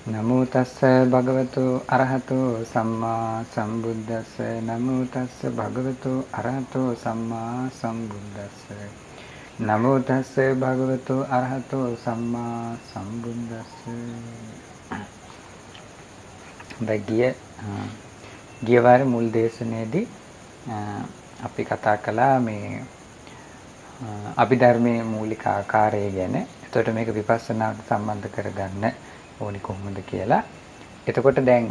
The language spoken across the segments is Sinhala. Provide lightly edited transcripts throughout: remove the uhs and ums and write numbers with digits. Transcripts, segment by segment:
නමෝ තස්ස භගවතු අරහතෝ සම්මා සම්බුද්දස්ස නමෝ තස්ස භගවතු අරහතෝ සම්මා සම්බුද්දස්ස නමෝ තස්ස භගවතු අරහතෝ සම්මා සම්බුද්දස්ස. ගිය වාරේ මුල් දේශනාවේදී අපි කතා කළා මේ අභිධර්මයේ මූලික ආකාරය ගැන. එතකොට මේක විපස්සනාවට සම්බන්ධ කරගන්න ඕනි කොහොමද කියලා. එතකොට දැන්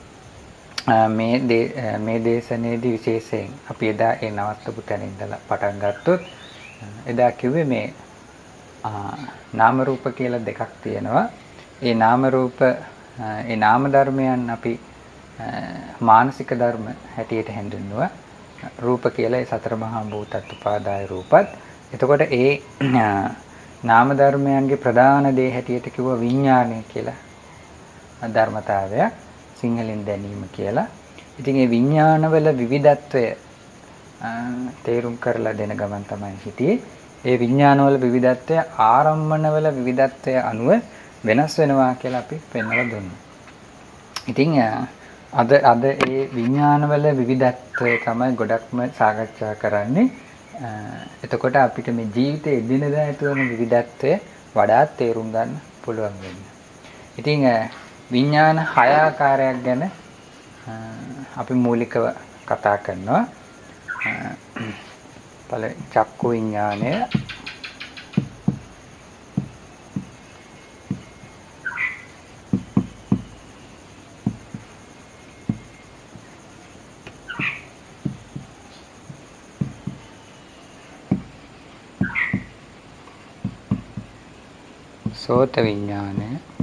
මේ දේශනාවේදී විශේෂයෙන් අපි එදා ඒ නවත්තපු තැන ඉඳලා පටන් ගත්තොත් එදා කිව්වේ මේ නාම රූප කියලා දෙකක් තියෙනවා. ඒ නාම රූප ඒ නාම ධර්මයන් අපි මානසික ධර්ම හැටියට හැඳින්වුවා. රූප කියලා ඒ සතර මහා භූතත් උපාදාය රූපත්. එතකොට ඒ නාම ධර්මයන්ගේ ප්‍රධාන දේ හැටියට කිව්ව විඥානය කියලා ධර්මතාවය සිංහලෙන් දැනීම කියලා. ඉතින් මේ විඥානවල විවිධත්වය තේරුම් කරලා දෙන ගමන් තමයි හිටියේ. ඒ විඥානවල විවිධත්වය ආරම්මනවල විවිධත්වය අනුව වෙනස් වෙනවා කියලා අපි පෙන්වලා දුන්නා. ඉතින් අද ඒ විඥානවල විවිධත්වය තමයි ගොඩක්ම සාකච්ඡා කරන්නේ. එතකොට අපිට මේ ජීවිතයේ එදිනෙදා ඇතිවන විවිධත්වය වඩාත් තේරුම් ගන්න පුළුවන් වෙනවා. ඉතින් විඥාන 6 ආකාරයක් ගැන අපි මූලිකව කතා කරනවා. චක්කු විඥානය, සෝත විඥානය,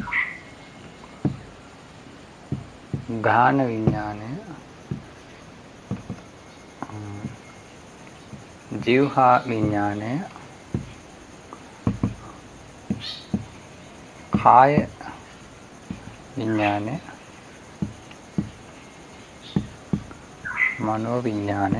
ගාහන විඥානය, જીවහා විඥානය, කාය විඥානය, මනෝ විඥානය.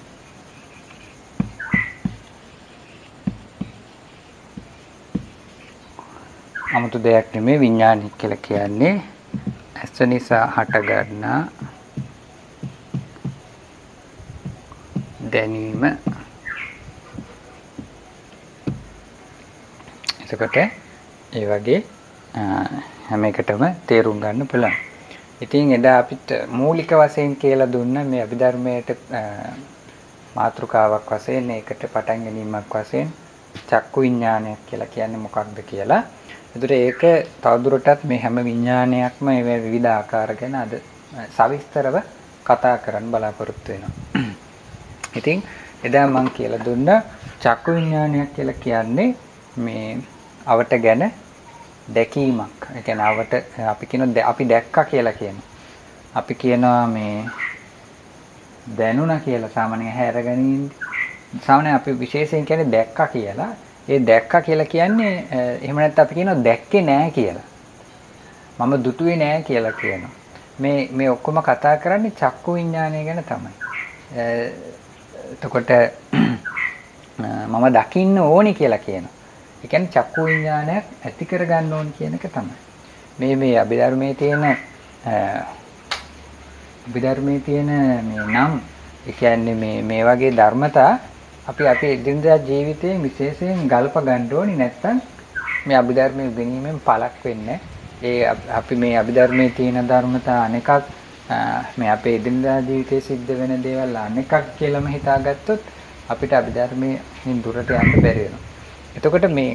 아무තු දෙයක් නෙමෙයි විඥානය කියලා කියන්නේ. ඇස නිසා හටගන්නා දැනීම. එතකොට ඒ වගේ හැම එකටම තේරුම් ගන්න පුළුවන්. ඉතින් එදා අපිට මූලික වශයෙන් කියලා දුන්න මේ අභිධර්මයට මාතෘකාවක් වශයෙන් ඒකට පටන් ගැනීමක් වශයෙන් චක්කු විඥානයක් කියලා කියන්නේ මොකක්ද කියලා. ඒතර ඒක තවදුරටත් මේ හැම විඥානයක්ම ඒ විවිධ ආකාර ගැන අද සවිස්තරව කතා කරන්න බලාපොරොත්තු වෙනවා. ඉතින් එදා මම කියලා දුන්න චක්කු විඥානයක් කියලා කියන්නේ මේ අවට ගැන දැකීමක්. ඒ කියන්නේ අවට අපි කියන අපි දැක්කා කියලා කියනවා. අපි කියනවා මේ දැනුණා කියලා සාමාන්‍යයෙන් හැරගනින්. සාමාන්‍යයෙන් අපි විශේෂයෙන් කියන්නේ දැක්කා කියලා. ඒ දැක්කා කියලා කියන්නේ එහෙම නැත්නම් අපි කියනවා දැක්කේ නෑ කියලා. මම දුටුවේ නෑ කියලා කියනවා. මේ ඔක්කොම කතා කරන්නේ චක්කු විඥානය ගැන තමයි. එතකොට මම දකින්න ඕනි කියලා කියනවා. ඒ කියන්නේ චක්කු විඥානයක් ඇති කර ගන්න ඕනි කියන එක තමයි. මේ අභිධර්මයේ තියෙන මේ නම් ඒ කියන්නේ මේ වගේ ධර්මතා අපි අපේ එදිනදා ජීවිතයේ විශේෂයෙන් ගල්ප ගන්න ඕනි. නැත්තම් මේ අභිධර්මයේ ඉගෙනීමෙන් පළක් වෙන්නේ. අපි මේ අභිධර්මයේ තියෙන ධර්මතා අනෙකක් මේ අපේ එදිනදා ජීවිතයේ සිද්ධ වෙන දේවල් අනෙකක් කියලාම හිතාගත්තොත් අපිට අභිධර්මයෙන් දුරට යන්න බැරි වෙනවා. එතකොට මේ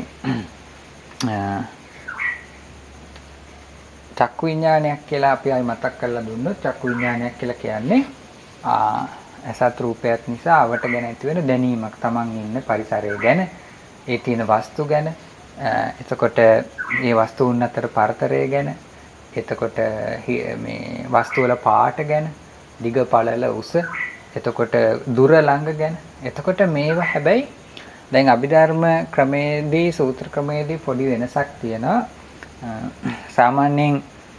චක්කු විඥානයක් කියලා අපි ආයි මතක් කරලා දුන්නොත් චක්කු විඥානයක් කියලා කියන්නේ අසත් රූපයක් නිසා අවට ගැන ඇති වෙන දැනීමක්. Taman ඉන්න පරිසරය ගැන, ඒ තියෙන වස්තු ගැන, එතකොට මේ වස්තුන් අතර පරතරය ගැන, එතකොට මේ වස්තු වල පාට ගැන, දිග පළල උස, එතකොට දුර ළඟ ගැන. එතකොට මේවා හැබැයි දැන් අභිධර්ම ක්‍රමයේදී සූත්‍ර ක්‍රමයේදී පොඩි වෙනසක් තියෙනවා. සාමාන්‍යයෙන්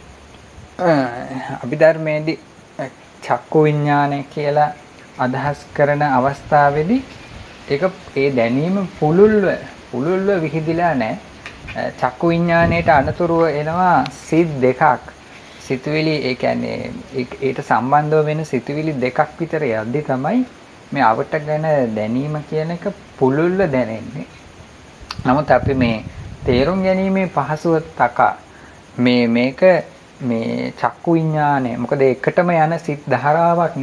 අභිධර්මයේදී චක්කු විඥානය කියලා අදහස් කරන අවස්ථාවේදී ඒක ඒ දැනීම පුළුල්ව විහිදිලා නැහැ. චක්කු විඥාණයට අනතුරුව එනවා සිත් දෙකක්. සිතුවිලි ඒ කියන්නේ ඒට සම්බන්ධව වෙන සිතුවිලි දෙකක් විතර යද්දි තමයි මේ අවට ගැන දැනීම කියන එක පුළුල්ව දැනෙන්නේ. නමුත් අපි මේ තේරුම් ගැනීමේ පහසුව තකා මේක මේ චක්කු විඥානය මොකද එකටම යන සිත් ධාරාවක්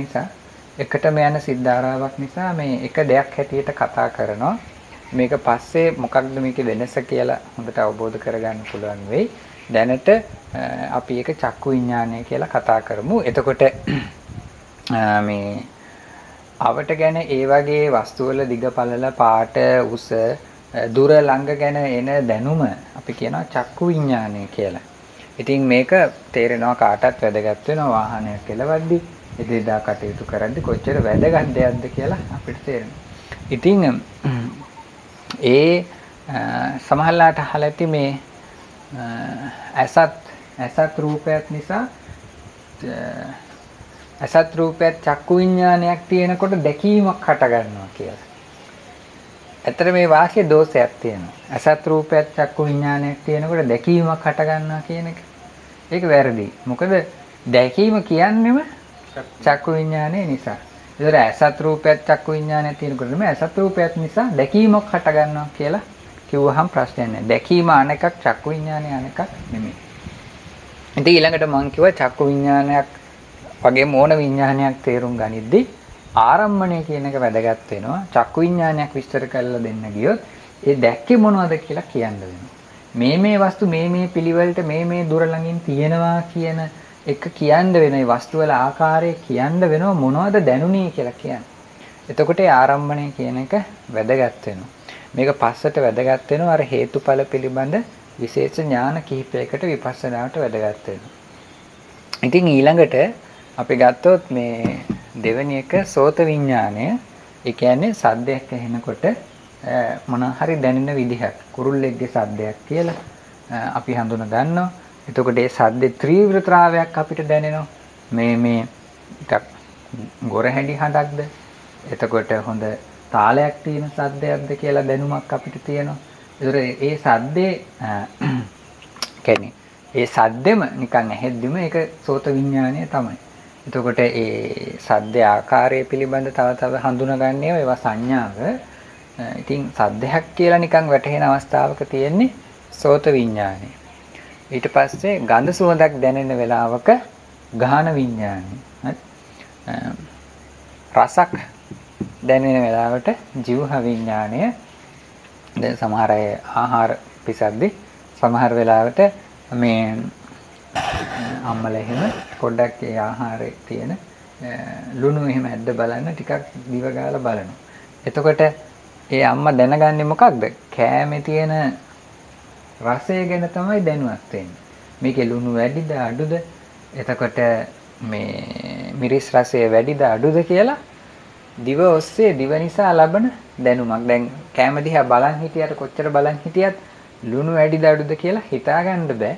නිසා මේ එක දෙයක් හැටියට කතා කරනවා. මේක පස්සේ මොකක්ද මේකේ වෙනස කියලා හොඳට අවබෝධ කරගන්න පුළුවන් වෙයි. දැනට අපි ඒක චක්කු විඥානය කියලා කතා කරමු. එතකොට මේ අවට ගැන ඒ වගේ වස්තු වල දිග පළල පාට උස දුර ළඟ ගැන එන දැනුම අපි කියනවා චක්කු විඥානය කියලා. ඉතින් මේක තේරෙනවා කාටත් වැදගත් වෙනවා වාහනයක් කෙලවද්දි එදිනදා කටයුතු කරද්දි කොච්චර වැදගත් දෙයක්ද කියලා අපිට තේරෙනවා. ඉතින් ඒ සමහරලාට අහලා ඇති මේ ඇසත් රූපයක් නිසා ඇසත් රූපයක් චක්කු විඥානයක් තියෙනකොට දැකීමක් හට ගන්නවා කියලා. ඇත්තට මේ වාක්‍යයේ දෝෂයක් තියෙනවා. ඇසත් රූපයක් චක්කු විඥානයක් තියෙනකොට දැකීමක් හට ගන්නවා කියන එක. ඒක වැරදි. මොකද දැකීම කියන්නේම චක්කු විඥානය නිසා. ඒතර ඇසත් රූපයක් චක්කු විඥානයක් තියෙනකොට මේ ඇසත් රූපයක් නිසා දැකීමක් හට ගන්නවා කියලා කිව්වහම ප්‍රශ්නයක් නැහැ. දැකීම අනෙකක් චක්කු විඥානය අනෙකක් නෙමෙයි. ඉතින් ඊළඟට මම කිව්වා චක්කු විඥානයක් වගේ මොන විඥානයක් තේරුම් ගනිද්දී ආරම්මණය කියන එක වැදගත් වෙනවා. චක්කු විඥානයක් විස්තර කරලා දෙන්න ගියොත් ඒ දැක්කේ මොනවද කියලා කියන්න වෙනවා. මේ වස්තු මේ පිළිවෙලට මේ දුර ළඟින් තියෙනවා කියන එක කියන්න වෙන ඒ වස්තු වල ආකාරය කියන්න වෙනවා මොනවද දැනුනේ කියලා කියන්නේ. එතකොට ඒ ආරම්භණය කියන එක වැදගත් වෙනවා. මේක පස්සට වැදගත් වෙනවා අර හේතුඵල පිළිබඳ විශේෂ ඥාන කිහිපයකට විපස්සනාවට වැදගත් වෙනවා. ඉතින් ඊළඟට අපි ගත්තොත් මේ දෙවෙනි එක සෝත විඥානය. ඒ කියන්නේ සද්දයක් ඇහෙනකොට මොන හරි දැනෙන විදිහක් කුරුල්ලෙක්ගේ සද්දයක් කියලා අපි හඳුන ගන්නවා. එතකොට ඒ සද්දේ තීව්‍රතාවයක් අපිට දැනෙනවා. මේ ටිකක් ගොරහැඩි හඬක්ද? එතකොට හොඳ තාලයක් තියෙන සද්දයක්ද කියලා දැනුමක් අපිට තියෙනවා. ඒතර ඒ සද්දේ කියන්නේ ඒ සද්දෙම නිකන් ඇහෙද්දිම ඒක සෝත විඥානය තමයි. එතකොට ඒ සද්දේ ආකාරය පිළිබඳ තව හඳුනාගන්නේ ඒවා සංඥාව. ඉතින් සද්දයක් කියලා නිකන් වැටහෙන අවස්ථාවක තියෙන්නේ සෝත විඥානය. ඊට පස්සේ ගඳ සුවඳක් දැනෙන වෙලාවක ගාහන විඥානය. රසක් දැනෙන වෙලාවට ජීවහ විඥානය. දැන් සමහර අය ආහාර පිසද්දි සමහර වෙලාවට මේ අම්මලා එහෙම පොඩ්ඩක් ඒ ආහාරයේ තියෙන ලුණු එහෙම ඇද්ද බලන්න ටිකක් දිව ගාලා බලනවා. එතකොට ඒ අම්මා දැනගන්නේ මොකක්ද? කෑමේ තියෙන රසය ගැන තමයි දැනුවත් වෙන්නේ. මේකේ ලුණු වැඩිද අඩුද? එතකොට මේ මිරිස් රසය වැඩිද අඩුද කියලා දිව ඔස්සේ දිව නිසා ලබන දැනුමක්. දැන් කෑම දිහා බලන් හිටියට කොච්චර බලන් හිටියත් ලුණු වැඩිද අඩුද කියලා හිතාගන්න බෑ.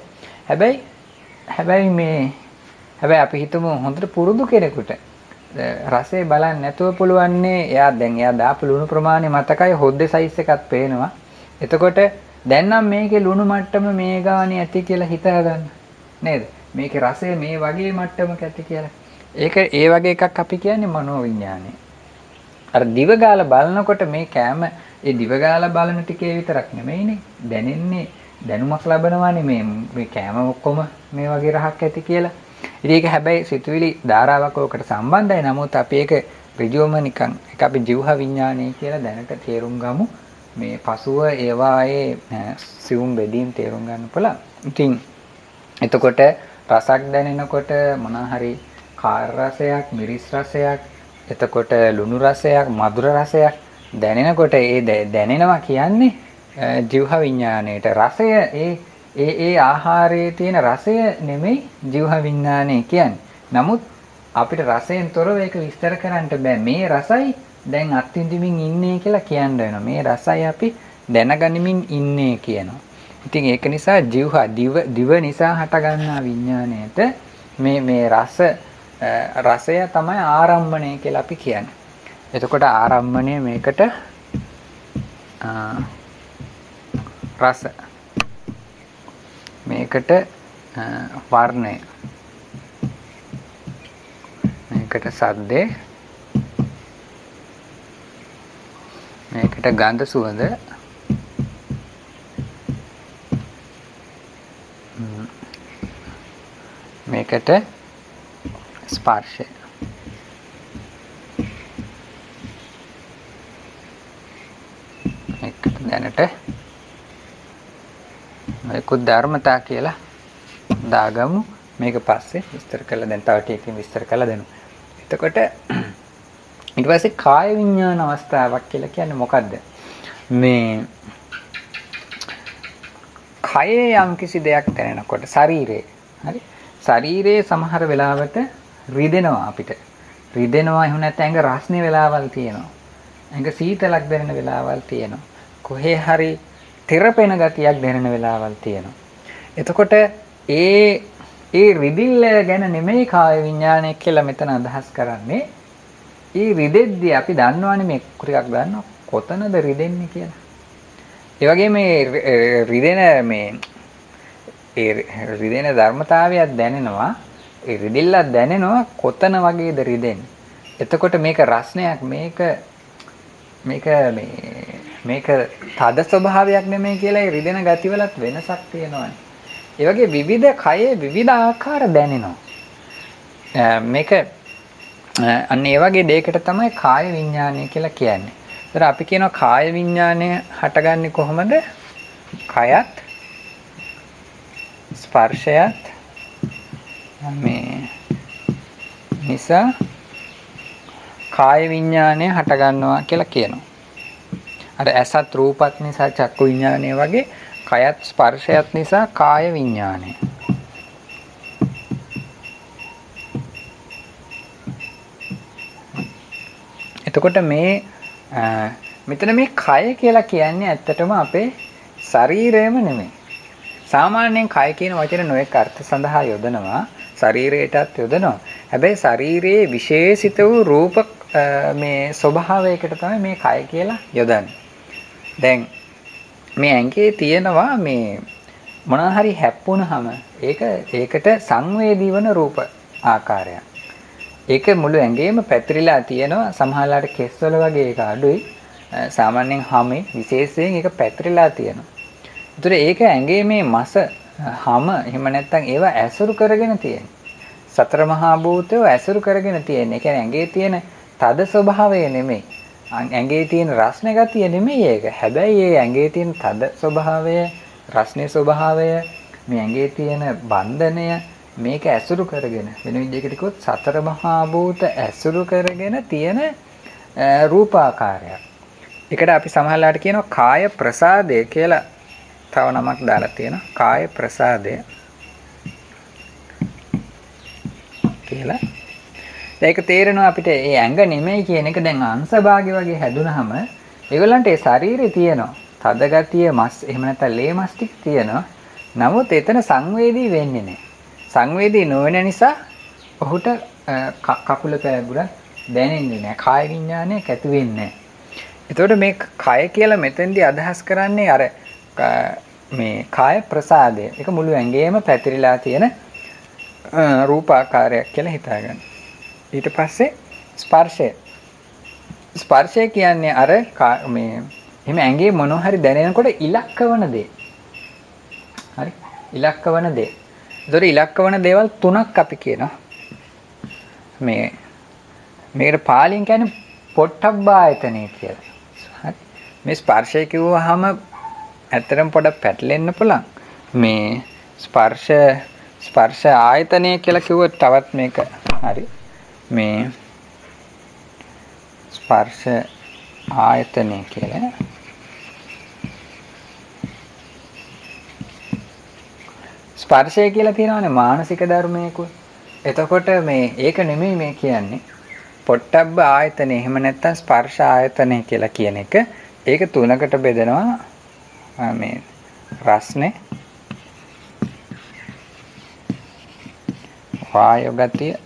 හැබැයි අපි හිතමු හොඳට පුරුදු කෙනෙකුට රසය බලන්න නැතුව පුළුවන්නේ එයා දාපු ලුණු ප්‍රමාණය මතකයි හොද්දේ සයිස් එකක් පේනවා. එතකොට දැන් නම් මේකේ ලුණු මට්ටම මේ ගානේ ඇති කියලා හිතා ගන්න. නේද? මේකේ රසය මේ වගේ මට්ටමක ඇති කියලා. ඒක ඒ වගේ එකක් අපි කියන්නේ මනෝවිඤ්ඤාණය. අර දිව ගාලා බලනකොට මේ කෑම ඒ දිව ගාලා බලන ටිකේ විතරක් නෙමෙයිනේ. දැනෙන්නේ දැනුමක් ලබනවානේ මේ කෑම ඔක්කොම මේ වගේ රහක් ඇති කියලා. ඉතින් ඒක හැබැයි සිතුවිලි ධාරාවක් ඔකට සම්බන්ධයි. නමුත් අපි ඒක ඍජුවම නිකන් ඒක අපි ජීවහ විඥානය කියලා දැනට තේරුම් ගමු. මේ පසුව ඒවායේ සිවුම් බෙදීම් තේරුම් ගන්න පුළුවන්. ඉතින් එතකොට රසක් දැනෙනකොට මොන හරි කාර රසයක්, මිරිස් රසයක්, එතකොට ලුණු රසයක්, මధుර රසයක් දැනෙනකොට ඒ දැනෙනවා කියන්නේ ජීවහ විඥාණයට. රසය ඒ ආහාරයේ තියෙන රසය නෙමෙයි ජීවහ විඥානය කියන්නේ. නමුත් අපිට රසයෙන් තොරව ඒක විස්තර කරන්න බෑ. මේ රසයි දැන් අත්විඳින්මින් ඉන්නේ කියලා කියන්න වෙනවා. මේ රසයි අපි දැනගනිමින් ඉන්නේ කියනවා. ඉතින් ඒක නිසා දිව නිසා හටගන්නා විඥාණයට මේ රසය තමයි ආරම්භණය කියලා අපි කියන්නේ. එතකොට ආරම්භණය මේකට රස මේකට වර්ණය, මේකට සද්දේ, මේකට ගන්ධ සුවඳ, මේකට ස්පර්ශය. මේකට දැනට මේකුත් ධර්මතා කියලා දාගමු. මේක පස්සේ විස්තර කරලා දැන් තව ටිකකින් විස්තර කරලා දෙමු. එතකොට ඊට පස්සේ කාය විඥාන අවස්ථාවක් කියලා කියන්නේ මොකද්ද? මේ කයේ යම් කිසි දෙයක් දැනෙනකොට ශරීරේ, හරි? ශරීරයේ සමහර වෙලාවට රිදෙනවා අපිට. රිදෙනවා එහෙම නැත්නම් ඇඟ රස්නේ වෙලාවල් තියෙනවා. ඇඟ සීතලක් දැනෙන වෙලාවල් තියෙනවා. කොහේ හරි තෙරපෙන ගතියක් දැනෙන වෙලාවල් තියෙනවා. එතකොට ඒ රිදිල්ල ගැන නෙමෙයි කාය විඥානය කියලා මෙතන අදහස් කරන්නේ. ඒ රිදෙද්දී අපි දන්නවනේ මේ ටිකක් දන්නවා කොතනද රිදෙන්නේ කියලා. ඒ වගේ මේ රිදෙන ධර්මතාවයක් දැනෙනවා. ඒ රිදිල්ලක් දැනෙනවා කොතන වගේද රිදෙන්නේ. එතකොට මේක රස්නයක්, මේක තද ස්වභාවයක් නෙමෙයි කියලා ඒ රිදෙන ගතිවලත් වෙනසක් තියෙනවානේ. ඒ වගේ විවිධ කයේ විවිධ ආකාර දැනෙනවා. මේක අන්න ඒ වගේ දෙයකට තමයි කාය විඥානය කියලා කියන්නේ. ඒතර අපි කියනවා කාය විඥානය හටගන්නේ කොහොමද? කයත් ස්පර්ශයත් මේ නිසා කාය විඥානය හටගන්නවා කියලා කියනවා. අර ඇසත් රූපත් නිසා චක්කු විඥානය වගේ කයත් ස්පර්ශයත් නිසා කාය විඥානය. එතකොට මෙතන මේ කය කියලා කියන්නේ ඇත්තටම අපේ ශරීරයම නෙමෙයි. සාමාන්‍යයෙන් කය කියන වචනේ නොඑක අර්ථ සඳහා යොදනවා. ශරීරයටත් යොදනවා. හැබැයි ශරීරයේ විශේෂිත වූ රූප මේ ස්වභාවයකට තමයි මේ කය කියලා යොදන්නේ. දැන් මේ ඇඟේ තියෙනවා මේ මොනවා හරි හැප්පුණාම ඒකට සංවේදී වන රූප ආකාරයක්. ඒක මුළු ඇඟේම පැතිරිලා තියෙනවා. සමහරලාට කෙස්වල වගේ ඒක අඩුයි. සාමාන්‍යයෙන් හැමේ විශේෂයෙන් ඒක පැතිරිලා තියෙනවා. ඒතර ඒක ඇඟේ මේ මස හැම එහෙම නැත්නම් ඒවා ඇසුරු කරගෙන තියෙන. සතර මහා භූතය ඇසුරු කරගෙන තියෙන. ඒ කියන්නේ ඇඟේ තියෙන තද ස්වභාවය නෙමෙයි. ඇඟේ තියෙන රස්නේ ගතිය නෙමෙයි ඒක. හැබැයි ඒ ඇඟේ තියෙන තද ස්වභාවය, රස්නේ ස්වභාවය, මේ ඇඟේ තියෙන බන්ධනය මේක ඇසුරු කරගෙන වෙන විදිහකට කිව්වොත් සතර මහා භූත ඇසුරු කරගෙන තියෙන රූපාකාරයක්. ඒකට අපි සමහරලාට කියනවා කාය ප්‍රසාදය කියලා තව නමක් දාලා තියෙනවා. කාය ප්‍රසාදය කියලා. ඒක තේරෙනවා අපිට ඒ ඇඟ නෙමෙයි කියන එක. දැන් අංශභාගය වගේ හැදුනහම ඒගොල්ලන්ට ඒ ශරීරේ තියෙනවා තද ගතිය, මස් එහෙම නැත්නම් ලේ මස් ටික තියෙනවා. නමුත් එතන සංවේදී වෙන්නේ නැහැ. සංවේදී නොවන නිසා ඔහුට කකුල පෑගුරක් දැනෙන්නේ නැහැ. කාය විඥානයක් ඇති වෙන්නේ නැහැ. එතකොට මේ කය කියලා මෙතෙන්දී අදහස් කරන්නේ අර මේ කාය ප්‍රසාදය. ඒක මුළු ඇඟේම පැතිරිලා තියෙන රූපාකාරයක් කියලා හිතාගන්න. ඊට පස්සේ ස්පර්ශය. ස්පර්ශය කියන්නේ අර මේ එහෙම ඇඟේ මොනවා හරි දැනෙනකොට ඉලක්කවන දේ. හරි? ඉලක්කවන දේ. ඒතොර ඉලක්කවන දේවල් තුනක් අපි කියනවා. මේකට පාලියෙන් කියන්නේ පොට්ටබ්බායතනෙ කියලා. හරි? මේ ස්පර්ශය කිව්වහම ඇත්තටම පොඩක් පැටලෙන්න පුළුවන්. මේ ස්පර්ශ ආයතනය කියලා කිව්වොත් තවත් මේක හරි. මේ ස්පර්ශ ආයතනය කියලා ස්පර්ශය කියලා තියෙනවානේ මානසික ධර්මයකුත්. එතකොට මේ ඒක නෙමෙයි මේ කියන්නේ. පොට්ටබ්බ ආයතනය එහෙම නැත්නම් ස්පර්ශ ආයතනය කියලා කියන එක. ඒක තුනකට බෙදෙනවා. මේ රස්නේ, වායු ගතිය,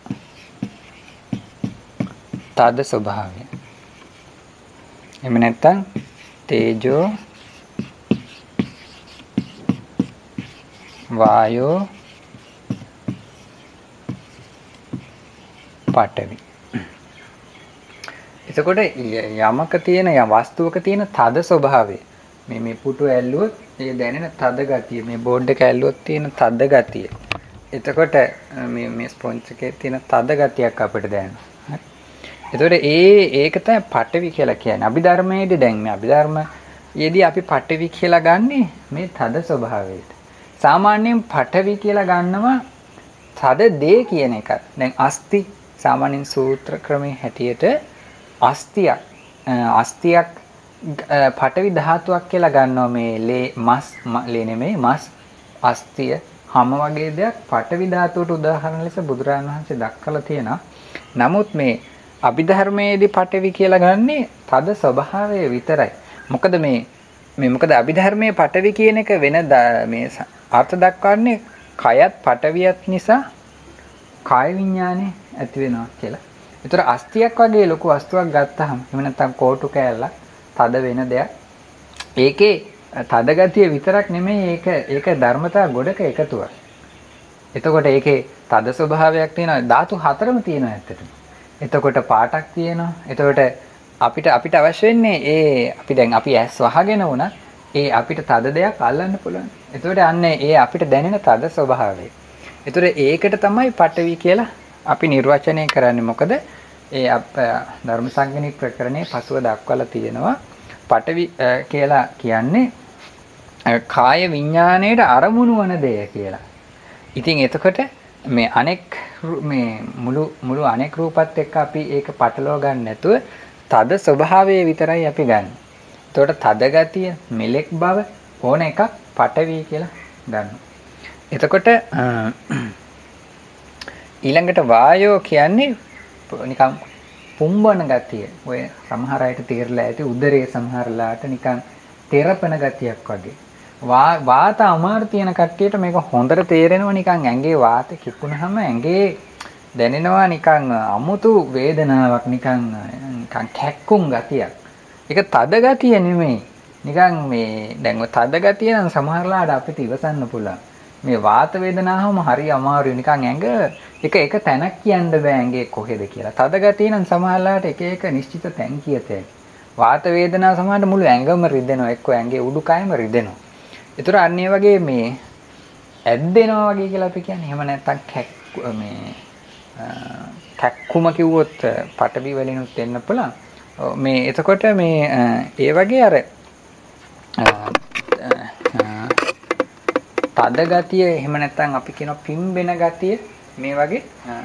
තද ස්වභාවය. එහෙම නැත්නම් තේජෝ වායෝ පඨවි. එතකොට යමක තියෙන වස්තුවක තියෙන තද ස්වභාවය මේ පුටු ඇල්ලුවොත් ඒ දැනෙන තද ගතිය, මේ බෝඩ් එක ඇල්ලුවොත් තියෙන තද ගතිය. එතකොට මේ ස්පොන්ජ් එකේ තියෙන තද ගතියක් අපිට දැනෙනවා. එතකොට ඒක තමයි පඨවි කියලා කියන්නේ. අභිධර්මයේදී දැන් මේ අභිධර්මයේදී අපි පඨවි කියලා ගන්නෙ මේ තද ස්වභාවයට. සාමාන්‍යයෙන් පඨවි කියලා ගන්නවා තද දේ කියන එක. දැන් අස්ති සාමාන්‍යයෙන් සූත්‍ර ක්‍රමයේ හැටියට අස්තියක් පඨවි ධාතුවක් කියලා ගන්නවා. මේ ලේ නෙමෙයි මස් අස්තිය හැම වගේ දෙයක් පඨවි ධාතුවට උදාහරණ ලෙස බුදුරජාණන් වහන්සේ දක්වලා තියෙනවා. නමුත් මේ අභිධර්මයේදී පඨවි කියලා ගන්නේ තද ස්වභාවය විතරයි. මොකද මොකද අභිධර්මයේ පඨවි කියන එක වෙන මේ අර්ථ දක්වන්නේ කයත් පඨවියත් නිසා කාය විඥානය ඇති වෙනවා කියලා. ඒතර අස්තියක් වගේ ලොකු වස්තුවක් ගත්තහම එහෙම නැත්නම් කෝටු කෑල්ලක් තද වෙන දෙයක්. ඒකේ තද ගතිය විතරක් නෙමෙයි ඒක ධර්මතා ගොඩක එකතුවක්. එතකොට ඒකේ තද ස්වභාවයක් තියෙනවා. ධාතු හතරම තියෙනවා ඇත්තටම. එතකොට පාටක් තියෙනවා. එතකොට අපිට අවශ්‍ය වෙන්නේ අපි ඇස් වහගෙන වුණත් අපිට තද දෙයක් අල්ලන්න පුළුවන්. එතකොට අන්නේ අපිට දැනෙන තද ස්වභාවය. එතකොට ඒකට තමයි පඨවි කියලා අපි නිර්වචනය කරන්නේ. මොකද ධර්ම සංගණික ප්‍රකරණයේ පසුව දක්වලා තියෙනවා පඨවි කියලා කියන්නේ කාය විඥාණයට අරමුණු වන දෙය කියලා. ඉතින් එතකොට මේ මුළු අනෙක් රූපත් එක්ක අපි ඒක පටලවා ගන්න නැතුව තද ස්වභාවය විතරයි අපි ගන්න. එතකොට තද ගතිය, මෙලෙක් බව ඕන එකක් පඨවි කියලා ගන්නවා. එතකොට ඊළඟට වායෝ කියන්නේ නිකන් පුම්බන ගතිය. ඔය සමහර අයට තේරලා ඇති උදරයේ සමහරලාට නිකන් තෙරපන ගතියක් වගේ. වාත අමාරු තියෙන කට්ටියට මේක හොඳට තේරෙනවා. නිකන් ඇඟේ වාත කිපුණාම ඇඟේ දැනෙනවා නිකන් අමුතු වේදනාවක්, නිකන් කැක්කුම් ගතියක්. ඒක තද ගතිය නෙමෙයි. නිකන් දැන් ඔය තද ගතිය නම් සමහරලාට අපිට ඉවසන්න පුළුවන්. මේ වාත වේදනාවම හරි අමාරුයි. නිකන් ඇඟ එක තැනක් කියන්න බෑ ඇඟේ කොහෙද කියලා. තද ගතිය නම් සමහරලාට එක නිශ්චිත තැන් කියතේ. වාත වේදනාව සමහරට මුළු ඇඟම රිදෙනවා. එක්ක ඇඟේ උඩුකයම රිදෙනවා. ඒතර අන්නේ වගේ මේ ඇද්දෙනවා වගේ කියලා අපි කියන්නේ. එහෙම නැත්නම් කැක්කුම කිව්වොත් පටවි වලිනුත් එන්න පුළුවන්. මේ එතකොට ඒ වගේ අර තද ගතිය එහෙම නැත්නම් අපි කියන පිම්බෙන ගතිය මේ වගේ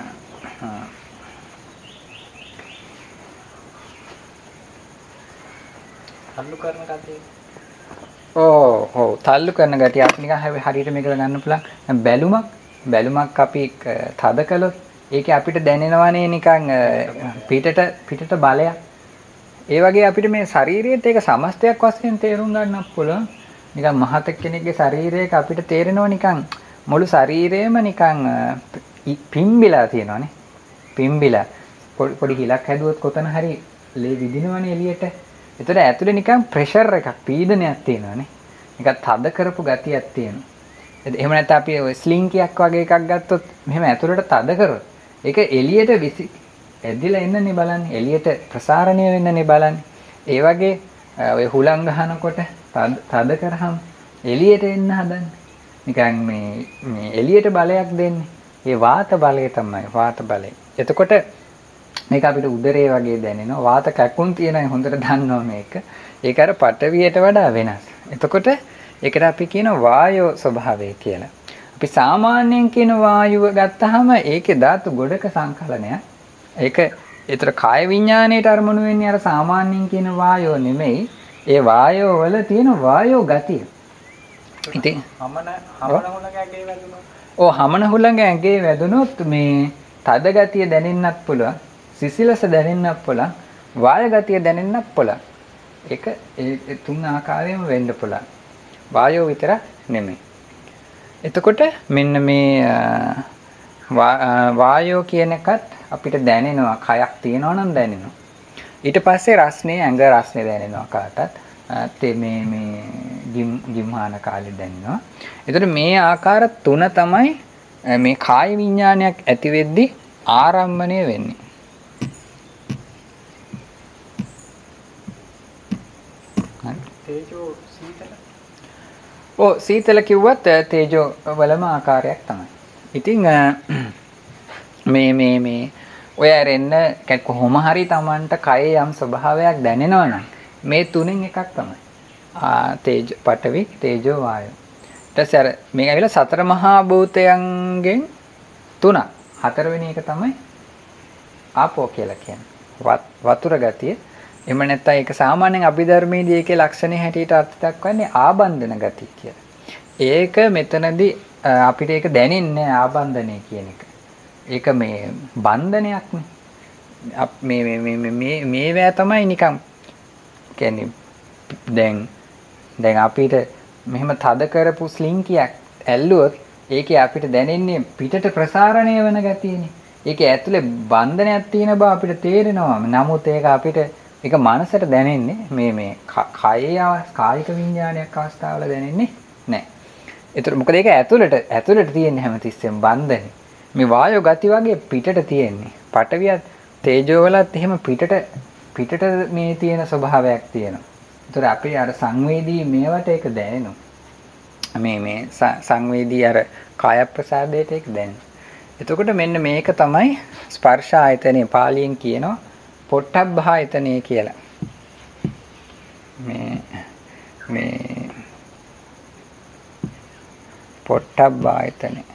තල්ලු කරන ගතිය. ඔව් තල්ලු කරන ගතිය අපි නිකන් හරියට මේක ගන්න පුළුවන්. බැලුමක් අපි තද කළොත් ඒකේ අපිට දැනෙනවනේ නිකන් පිටට බලයක්. ඒ වගේ අපිට මේ ශරීරයේත් ඒක සමස්තයක් වශයෙන් තේරුම් ගන්නත් පුළුවන්. නිකන් මහත කෙනෙක්ගේ ශරීරයක අපිට තේරෙනවා නිකන් මුළු ශරීරයම නිකන් පිම්බිලා තියෙනවානේ. පිම්බිලා පොඩි හිලක් හැදුවොත් කොතන හරි ලේ විදිනවනේ එළියට. ඒතර ඇතුලේ නිකන් ප්‍රෙෂර් එකක්, පීඩනයක් තියෙනවානේ. නිකන් තද කරපු ගතියක් තියෙනවා. එහෙම නැත්නම් අපි ඔය ස්ලින්කියක් වගේ එකක් ගත්තොත් මෙහෙම ඇතුලට තද කරොත් ඒක එළියට ඇදිලා එන්නනේ බලන්නේ. එළියට ප්‍රසාරණය වෙන්නනේ බලන්නේ. ඒ වගේ ඔය හුලං ගහනකොට තද කරාම එළියට එන්න හදන්නේ. නිකන් මේ එළියට බලයක් දෙන්නේ. ඒ වාත බලය තමයි වාත බලය. එතකොට මේක අපිට උදරයේ වගේ දැනෙනවා. වාත කැක්කුම් තියෙනයි හොඳට දන්නවා මේක. ඒක අර පටවියට වඩා වෙනස්. එතකොට ඒකට අපි කියන වායෝ ස්වභාවය කියලා. අපි සාමාන්‍යයෙන් කියන වායුව ගත්තාම ඒකේ ධාතු ගොඩක සංකලනයක්. ඒක ඒතර කාය විඥාණයට අරමුණු වෙන්නේ අර සාමාන්‍යයෙන් කියන වායෝ නෙමෙයි. ඒ වායෝ වල තියෙන වායෝ ගතිය. ඉතින් හමන හුලඟ ඇඟේ වැදුනොත් මේ තද ගතිය දැනෙන්නත් පුළුවන්. සිසිලස දැනෙන්නත් පුළුවන්. වාය ගතිය දැනෙන්නත් පුළුවන්. ඒක ඒ තුන් ආකාරයෙන්ම වෙන්න පුළුවන්. වායෝ විතර නෙමෙයි. එතකොට මෙන්න මේ වායෝ කියන එකත් අපිට දැනෙනවා. කයක් තියෙනවා නම් දැනෙනවා. ඊට පස්සේ රස්නේ ඇඟ රස්නේ දැනෙනවා කාටත්. මේ ගිම්හාන කාලේ දැනෙනවා. එතකොට මේ ආකාර තුන තමයි මේ කාය විඥානයක් ඇති වෙද්දී ආරම්භණය වෙන්නේ. තේජෝ සීතල. සීතල කිව්වත් තේජෝ වලම ආකාරයක් තමයි. ඉතින් මේ ඔය ඇරෙන්න කොහොම හරි Tamanට කයේ යම් ස්වභාවයක් දැනෙනවා නම් මේ තුනෙන් එකක් තමයි. තේජෝ පඨවි තේජෝ වායෝ. ඊට පස්සේ අර මේක ඇවිල්ලා සතර මහා භූතයන්ගෙන් තුනක්. හතරවෙනි එක තමයි ආපෝ කියලා කියන්නේ. වතුර ගතිය. එහෙම නැත්නම් ඒක සාමාන්‍යයෙන් අභිධර්මයේදී ඒකේ ලක්ෂණේ හැටියට අර්ථ දක්වන්නේ ආබන්ධන ගතිය කියලා. ඒක මෙතනදී අපිට ඒක දැනෙන්නේ ආබන්ධනය කියන එක. ඒක මේ බන්ධනයක් නේ. මේවැ තමයි නිකන් කියන්නේ දැන් අපිට මෙහෙම තද කරපු ස්ලින්කියක් ඇල්ලුවොත් ඒකේ අපිට දැනෙන්නේ පිටට ප්‍රසාරණය වෙන ගතියනේ. ඒකේ ඇතුලේ බන්ධනයක් තියෙන බව අපිට තේරෙනවා. නමුත් ඒක අපිට ඒක මනසට දැනෙන්නේ මේ කායික විඥානයක් අවස්ථාවල දැනෙන්නේ නැහැ. ඒතර මොකද ඒක ඇතුළට තියෙන්නේ හැමතිස්සෙම බන්ධනේ. මේ වායෝ ගති වගේ පිටට තියෙන්නේ. පඨවියත් තේජෝ වලත් එහෙම පිටට මේ තියෙන ස්වභාවයක් තියෙනවා. ඒතර අපි අර සංවේදී මේවට ඒක දැනෙනවා. මේ සංවේදී අර කාය ප්‍රසාදයට ඒක දැනෙනවා. එතකොට මෙන්න මේක තමයි ස්පර්ශ ආයතනේ පාලියෙන් කියනවා පොට්ටබ්බායතනේ කියලා. මේ පොට්ටබ්බායතනේ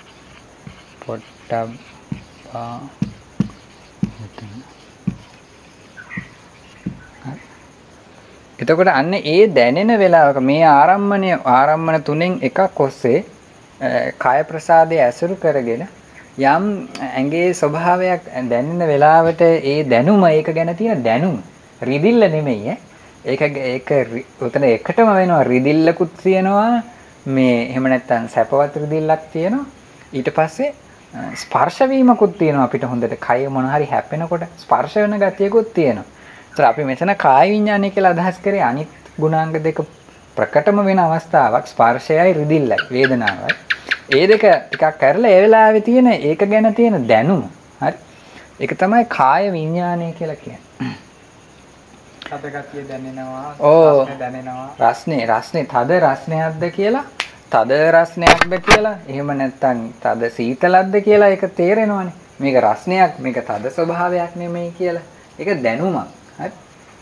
එතකොට අන්න ඒ දැනෙන වෙලාවක මේ ආරම්මන තුනෙන් එකක් ඔස්සේ කාය ප්‍රසාදයේ ඇසුරු කරගෙන යම් ඇඟේ ස්වභාවයක් දැනෙන වෙලාවට ඒ දැනුම ඒක ගැන තියෙන දැනුම රිදිල්ල නෙමෙයි ඒක උතන එකටම වෙනවා රිදිල්ලකුත් තියෙනවා මේ එහෙම නැත්නම් සැපවත් රිදිල්ලක් තියෙනවා ඊට පස්සේ ස්පර්ශ වීමකුත් තියෙනවා අපිට හොඳට කය මොන හරි හැපෙනකොට ස්පර්ශ වෙන ගතියකුත් තියෙනවා. ඒතර අපි මෙතන කාය විඥානය කියලා අදහස් කරේ අනිත් ගුණාංග දෙක ප්‍රකටම වෙන අවස්ථාවක් ස්පර්ශයයි රිදිල්ලයි වේදනාවයි. ඒ දෙක ටිකක් කරලා ඒ වෙලාවේ තියෙන ඒක ගැන තියෙන දැනුම. හරි. ඒක තමයි කාය විඥානය කියලා කියන්නේ. තද ගතිය දැනෙනවා, රසනේ දැනෙනවා. රස්නේ තද රස්නයක්ද කියලා තද රස්නයක්ද කියලා එහෙම නැත්නම් තද සීතලක්ද කියලා ඒක තේරෙනවනේ. මේක රස්නයක් මේක තද ස්වභාවයක් නෙමෙයි කියලා. ඒක දැනුමක්. හරි.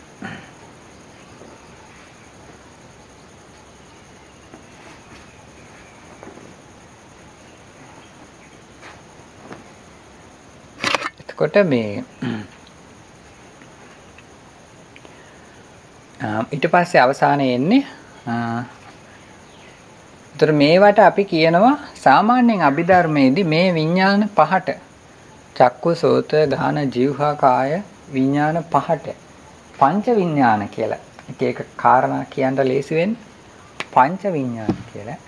එතකොට මේ ඊට පස්සේ අවසානයේ එන්නේ ඒතර මේවට අපි කියනවා සාමාන්‍යයෙන් අභිධර්මයේදී මේ විඥාන පහට චක්කු සෝත ගාන જીවහා කාය විඥාන පහට පංච විඥාන කියලා. එක එක කාරණා කියන්න ලේසි වෙන්නේ පංච විඥාන කියලා.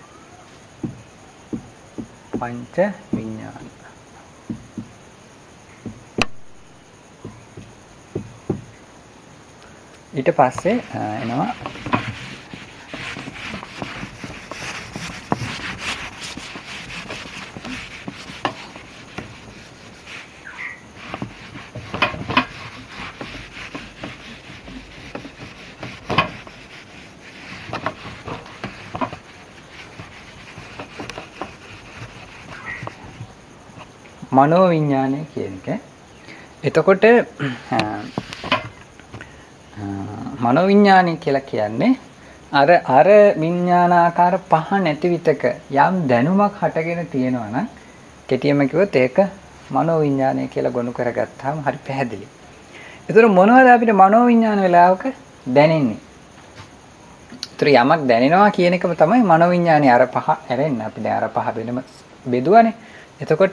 පංච විඥාන. ඊට පස්සේ එනවා මනෝ විඥානය කියන එක. එතකොට මනෝ විඥානය කියලා කියන්නේ අර විඥානාකාර පහ නැති විතක යම් දැනුමක් හටගෙන තියෙනවා නම් කෙටියෙන්ම කිව්වොත් ඒක මනෝ විඥානය කියලා ගොනු කරගත්තාම හරි පැහැදිලි. ඒතර මොනවද අපිට මනෝ විඥාන වෙලාවක දැනෙන්නේ? ඒතර යමක් දැනෙනවා කියන එකම තමයි මනෝ විඥානේ අර පහ ඇරෙන්න අපි දැන් අර පහ වෙනම බෙදුවානේ. එතකොට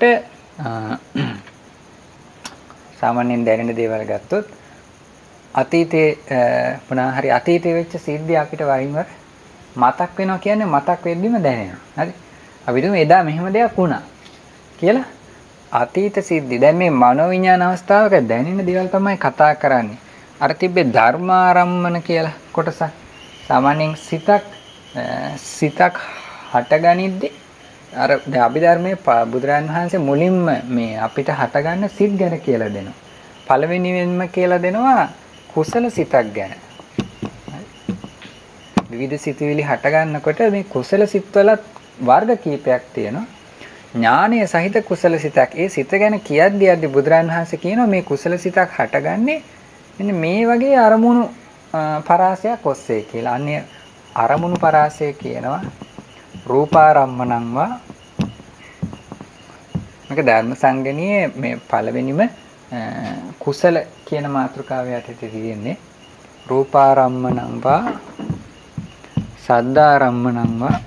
සාමාන්‍යයෙන් දැනෙන දේවල් ගත්තොත් අතීතේ මොනවා හරි අතීතේ වෙච්ච සිද්ධිය අපිට වරින් වර මතක් වෙනවා කියන්නේ මතක් වෙද්දිම දැනෙනවා. හරි. අපි හිතමු එදා මෙහෙම දෙයක් වුණා කියලා අතීත සිද්ධි. දැන් මේ මනෝවිඤ්ඤාණ අවස්ථාවක දැනෙන දේවල් තමයි කතා කරන්නේ. අර තිබ්බේ ධර්මාරම්මන කියලා කොටසක්. සාමාන්‍යයෙන් සිතක් හටගනිද්දී අර දැන් අභිධර්මයේ බුදුරජාණන් වහන්සේ මුලින්ම මේ අපිට හටගන්න සිත් ගැන කියලා දෙනවා. පළවෙනිවෙන්ම කියලා දෙනවා කුසල සිතක් ගැන. විවිධ සිතුවිලි හටගන්නකොට මේ කුසල සිත්වලත් වර්ග කීපයක් තියෙනවා. ඥානීය සහිත කුසල සිතක්. ඒ සිත ගැන කියද්දී බුදුරජාණන් වහන්සේ කියනවා මේ කුසල සිතක් හටගන්නේ මෙන්න මේ වගේ අරමුණු පරාසයක් ඔස්සේ කියලා. අන්‍ය අරමුණු පරාසය කියනවා රූපාරම්මණං වා. මේක ධර්ම සංගණියේ මේ පළවෙනිම කුසල කියන මාතෘකාව යටතේ තියෙන්නේ රූපාරම්මණං වා සද්ධාරම්මණං වා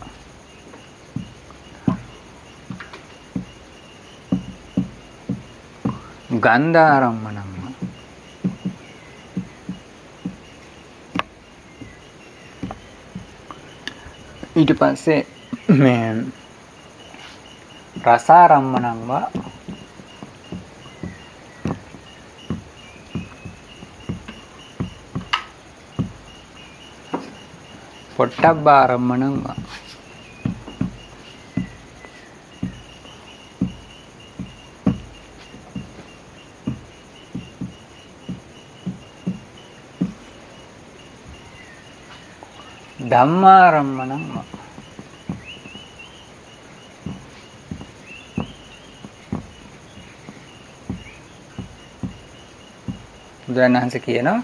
ගන්ධාරම්මණං වා. ඊට පස්සේ මේ රසාරම්මණං වා පොට්ටබ්බාරම්මණං වා. ධම්මාරම්මණං වා. බුදුරජාණන්සේ කියනවා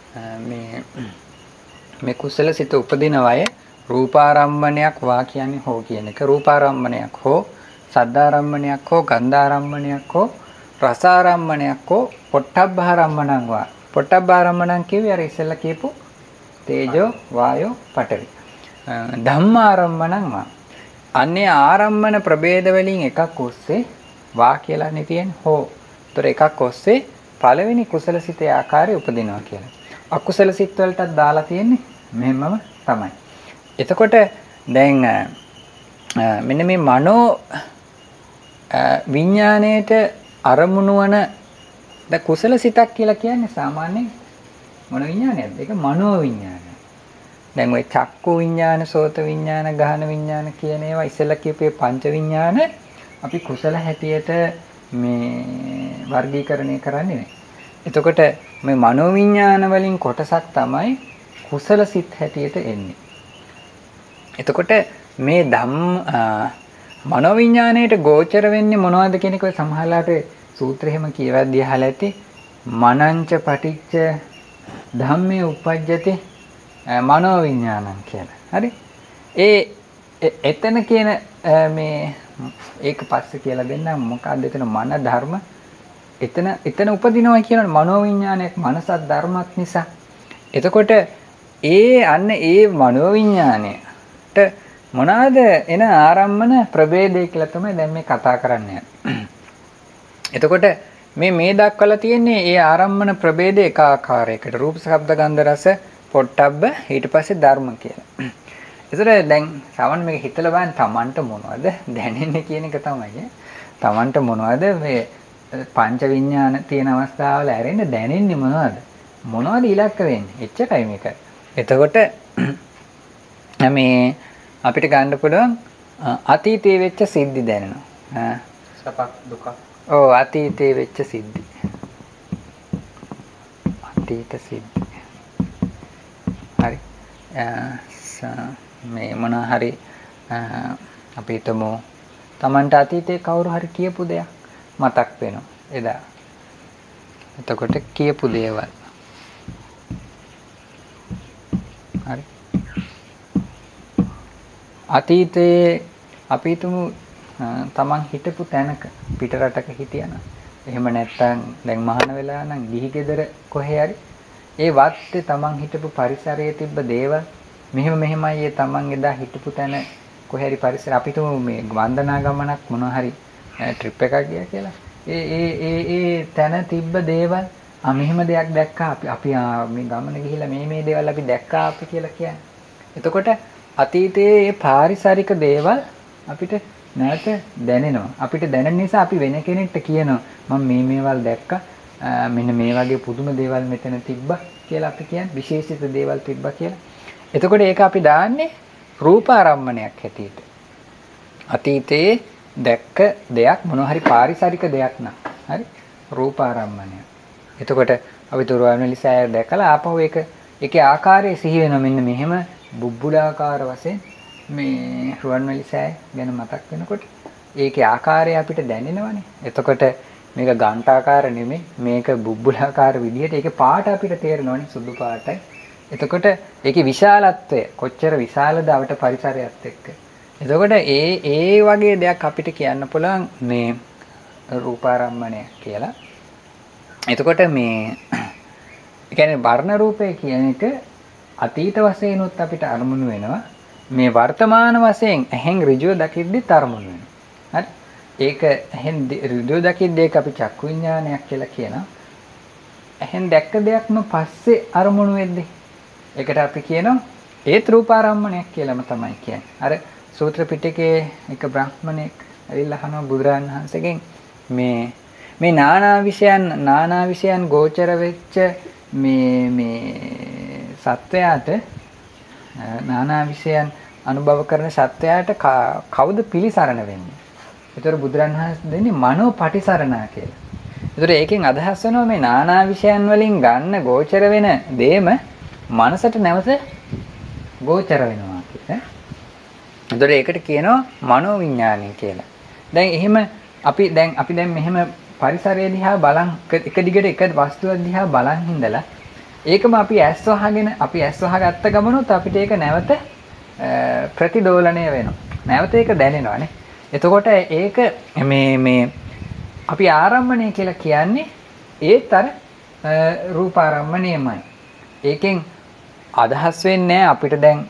මේ කුසල සිත උපදින වය රූපාරම්මණයක් වා කියන්නේ හෝ කියන එක. රූපාරම්මණයක් හෝ සද්ධාරම්මණයක් හෝ ගන්ධාරම්මණයක් හෝ රසාරම්මණයක් හෝ පොට්ටබ්බාරම්මණං වා. පොට්ටබ්බාරම්මණං කියුවේ අර ඉස්සෙල්ලා කියපු තේජෝ වායෝ පඨවි. ධම්මාරම්මණං වා. අන්නේ ආරම්මන ප්‍රභේද වලින් එකක් ඔස්සේ වා කියලානේ තියෙන්නේ හෝ. ඒතර එකක් ඔස්සේ පළවෙනි කුසල සිතේ ආකාරය උපදිනවා කියලා. අකුසල සිත් වලටත් දාලා තියෙන්නේ මෙහෙමම තමයි. එතකොට දැන් මෙන්න මේ මනෝ විඥාණයට අරමුණු වන ද කුසල සිතක් කියලා කියන්නේ සාමාන්‍යයෙන් මොන විඥානයක්ද? ඒක මනෝ විඥානය. දැන් ওই චක්කු විඥාන, සෝත විඥාන, ගහන විඥාන කියන ඒවා ඉස්සෙල්ලා කියපේ පංච විඥාන අපි කුසල හැටියට මේ වර්ගීකරණය කරන්නේ නැහැ. එතකොට මේ මනෝ විඥාන වලින් කොටසක් තමයි කුසල සිත් හැටියට එන්නේ. එතකොට මේ මනෝ විඥාණයට ගෝචර වෙන්නේ මොනවද කියන එක සමහරලාට සූත්‍රෙ එහෙම කියවද්දී අහලා ඇති. මනංච පටිච්ච ධම්මේ උපජ්ජති මනෝ විඥානං කියලා. හරි? එතන කියන මේ ඒක පස්සේ කියලා දෙන්නම් මොකක්ද එතන මන ධර්ම එතන උපදිනවා කියන මනෝ විඥානයක් මනසත් ධර්මත් නිසා. එතකොට ඒ මනෝ විඥානයට මොනවාද එන ආරම්මන ප්‍රභේදය කියලා තමයි දැන් මේ කතා කරන්නේ. එතකොට මේ දක්වලා තියෙන්නේ ඒ ආරම්මන ප්‍රභේද එක ආකාරයකට රූප ශබ්ද ගන්ධ රස පොට්ටබ්බ ඊට පස්සේ ධර්ම කියලා. ඒතර දැන් සමන් මේක හිතලා බලන්න Tamanට මොනවද දැනෙන්නේ කියන එක තමයි. Tamanට මොනවද මේ පංච විඥාන තියෙන අවස්ථාවල ඇරෙන්න දැනෙන්නේ මොනවද? මොනවද ඉලක්ක වෙන්නේ? එච්චරයි මේක. එතකොට මේ අපිට ගන්න පුළුවන් අතීතයේ වෙච්ච සිද්ධි දැනෙනවා. සපක් දුක. ඔව් අතීතයේ වෙච්ච සිද්ධි. අතීත සිද්ධි. හරි. මේ මොන හරි අපි හිතමු Tamanට අතීතයේ කවුරු හරි කියපු දෙයක් මතක් වෙනවා එදා. එතකොට කියපු දේවල්. හරි. අතීතයේ අපි හිතමු තමන් හිටපු තැනක පිට රටක හිටියනම් එහෙම නැත්නම් දැන් මහාන වෙලා නම් ගිහි ගෙදර කොහේ හරි ඒ වත්තේ තමන් හිටපු පරිසරයේ තිබ්බ දේවල් මෙහෙමයි ඒ තමන් එදා හිටපු තැන කොහේ හරි පරිසර අපි හිතමු මේ වන්දනා ගමනක් මොනවා හරි ට්‍රිප් එකක් ගියා කියලා. ඒ තැන තිබ්බ දේවල් මෙහෙම දෙයක් දැක්කා අපි මේ ගමන ගිහිල්ලා මේ දේවල් අපි දැක්කා අපි කියලා කියන්නේ. එතකොට අතීතයේ මේ පාරිසරික දේවල් අපිට නැවත දැනෙනවා. අපිට දැනෙන නිසා අපි වෙන කෙනෙක්ට කියනවා මම මේ මේවල් දැක්කා. මෙන්න මේ වගේ පුදුම දේවල් මෙතන තිබ්බා කියලා අපි කියන්නේ විශේෂිත දේවල් තිබ්බා කියලා. එතකොට ඒක අපි දාන්නේ රූපාරම්මණයක් හැටියට. අතීතයේ දැක්ක දෙයක් මොනවා හරි පාරිසරික දෙයක් නම් හරි රූපාරම්මණය. එතකොට අපි තුරුවන්වැලි සෑය දැකලා ආපහු ඒකේ ආකාරය සිහි වෙනවා. මෙන්න මෙහෙම බුබ්බුලාකාර වශයෙන් මේ රුවන්වැලි සෑය ගැන මතක් වෙනකොට ඒකේ ආකාරය අපිට දැනෙනවනේ. එතකොට මේක ගාන්ටාකාර නෙමෙයි, මේක බුබ්බුලාකාර විදිහට ඒකේ පාට අපිට තේරෙනවනේ, සුදු පාටයි. එතකොට ඒකේ විශාලත්වය කොච්චර විශාලද අපට පරිසරයත් එක්ක. එතකොට ඒ වගේ දෙයක් අපිට කියන්න පුළුවන් මේ රූපාරම්මණය කියලා. එතකොට මේ ඒ කියන්නේ වර්ණ රූපය කියන එක අතීත වශයෙන් උත් අපිට අරමුණු වෙනවා. මේ වර්තමාන වශයෙන් ඇහෙන් ඍජුව දකිද්දිත් අරමුණු වෙනවා. හරි? ඒක ඇහෙන් ඍජුව දකිද්දී ඒක අපි චක්කු විඥානයක් කියලා කියනවා. ඇහෙන් දැක්ක දෙයක්ම පස්සේ අරමුණු වෙද්දී ඒකට අපි කියනවා ඒත් රූපාරම්මණයක් කියලාම තමයි කියන්නේ. අර සූත්‍ර පිටකයේ එක බ්‍රාහ්මණෙක් ඇවිල්ලා අහනවා බුදුරජාණන් වහන්සේගෙන් මේ නානා විෂයන් ගෝචර වෙච්ච මේ සත්වයාට නානා විෂයන් අනුභව කරන සත්වයාට කවුද පිළිසරණ වෙන්නේ? ඒතර බුදුරන් වහන්සේ දෙන්නේ මනෝ පටිසරණා කියලා. ඒතර ඒකෙන් අදහස් වෙනවා මේ නානා විෂයන් වලින් ගන්න ගෝචර වෙන දේම මනසට නැවත ගෝචර වෙනවා කියලා. ඒතර ඒකට කියනවා මනෝ විඥානය කියලා. දැන් එහෙම අපි දැන් මෙහෙම පරිසරය දිහා බලන් එක දිගට එක වස්තුවක් දිහා බලන් හිඳලා ඒකම අපි ඇස් වහගත්ත ගමනොත් අපිට ඒක නැවත ප්‍රතිදෝලණය වෙනවා. නැවත ඒක දැනෙනවානේ. එතකොට ඒක මේ අපි ආරම්මණය කියලා කියන්නේ ඒත් අර රූපාරම්මණයමයි. ඒකෙන් අදහස් වෙන්නේ අපිට දැන්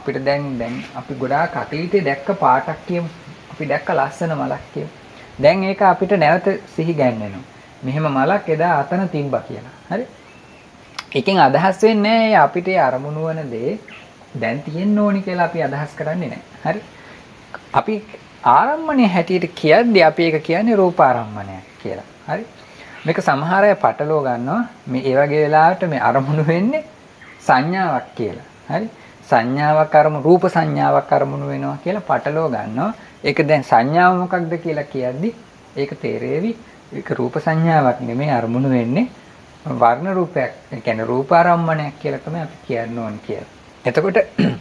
අපි ගොඩාක් අතීතේ දැක්ක පාටක් කියමු. අපි දැක්ක ලස්සන මලක් කියමු. දැන් ඒක අපිට නැවත සිහි ගැන්වෙනවා. මෙහෙම මලක් එදා අතන තිබ්බා කියලා. හරි? එකෙන් අදහස් වෙන්නේ අපිට අරමුණු වන දේ දැන් තියෙන්න ඕනි කියලා අපි අදහස් කරන්නේ නැහැ. හරි? අපි ආරම්මණය හැටියට කියද්දී අපි ඒක කියන්නේ රූපාරම්මණයක් කියලා. හරි? මේක සමහර අය පටලව ගන්නවා. මේ ඒ වගේ වෙලාවට මේ අරමුණු වෙන්නේ සංඥාවක් කියලා. හරි? සංඥාවක් රූප සංඥාවක් අරමුණු වෙනවා කියලා පටලව ගන්නවා. ඒක දැන් සංඥාව මොකක්ද කියලා කියද්දී ඒක තේරෙවි. ඒක රූප සංඥාවක් නෙමෙයි අරමුණු වෙන්නේ වර්ණ රූපයක්. ඒ කියන්නේ රූපාරම්මණයක් කියලා තමයි අපි කියන්න ඕනේ කියලා. එතකොට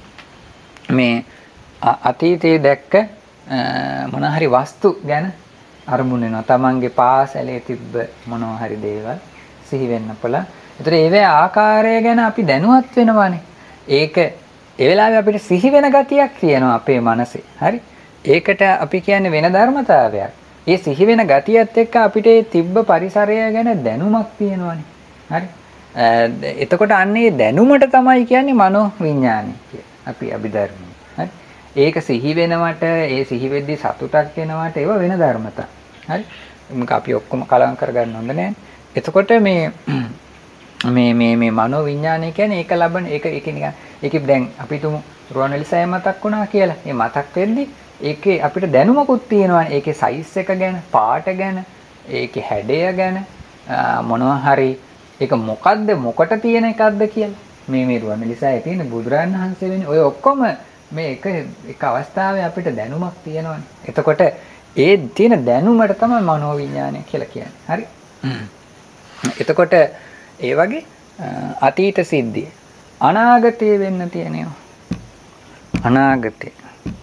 මේ අතීතයේ දැක්ක මොනවා හරි වස්තු ගැන අරමුණු වෙනවා. Tamange පාසලේ තිබ්බ මොනවා හරි දේවල් සිහි වෙන්න පුළුවන්. ඒතර ඒවේ ආකාරය ගැන අපි දැනුවත් වෙනවානේ. ඒක ඒ වෙලාවේ අපිට සිහි වෙන ගතියක් තියෙනවා අපේ මනසේ. හරි? ඒකට අපි කියන්නේ වෙන ධර්මතාවයක්. ඒ සිහි වෙන ගතියත් එක්ක අපිට තිබ්බ පරිසරය ගැන දැනුමක් තියෙනවානේ. හරි? එතකොට අන්නේ දැනුමට තමයි කියන්නේ මනෝ විඥානය කියලා. අපි අභිධර්මයේ. හරි? ඒක සිහි වෙනවට ඒ සිහි වෙද්දී සතුටක් එනවට ඒව වෙන ධර්මතා. හරි? මේක අපි ඔක්කොම කලවම් කරගන්න හොඳ නැහැ. එතකොට මේ මනෝ විඥානය කියන්නේ ඒක ලබන ඒක නිකන් ඒකේ දැන් අපි තුමු රුවන්වැලි සෑය මතක් වුණා කියලා. ඒ මතක් වෙද්දී ඒකේ අපිට දැනුමකුත් තියෙනවානේ. ඒකේ සයිස් එක ගැන, පාට ගැන, ඒකේ හැඩය ගැන මොනවා හරි ඒක මොකද්ද මොකට තියෙන එකක්ද කියලා. මේ රුවන්වැලි සෑයේ තියෙන බුදුරජාණන් වහන්සේ වෙන්නේ ඔය ඔක්කොම මේ එක අවස්ථාවේ අපිට දැනුමක් තියෙනවානේ. එතකොට ඒ තියෙන දැනුමට තමයි මනෝ විඥානය කියලා කියන්නේ. හරි? එතකොට ඒ වගේ අතීත සිද්ධිය අනාගතයේ වෙන්න තියෙනවා. අනාගතේ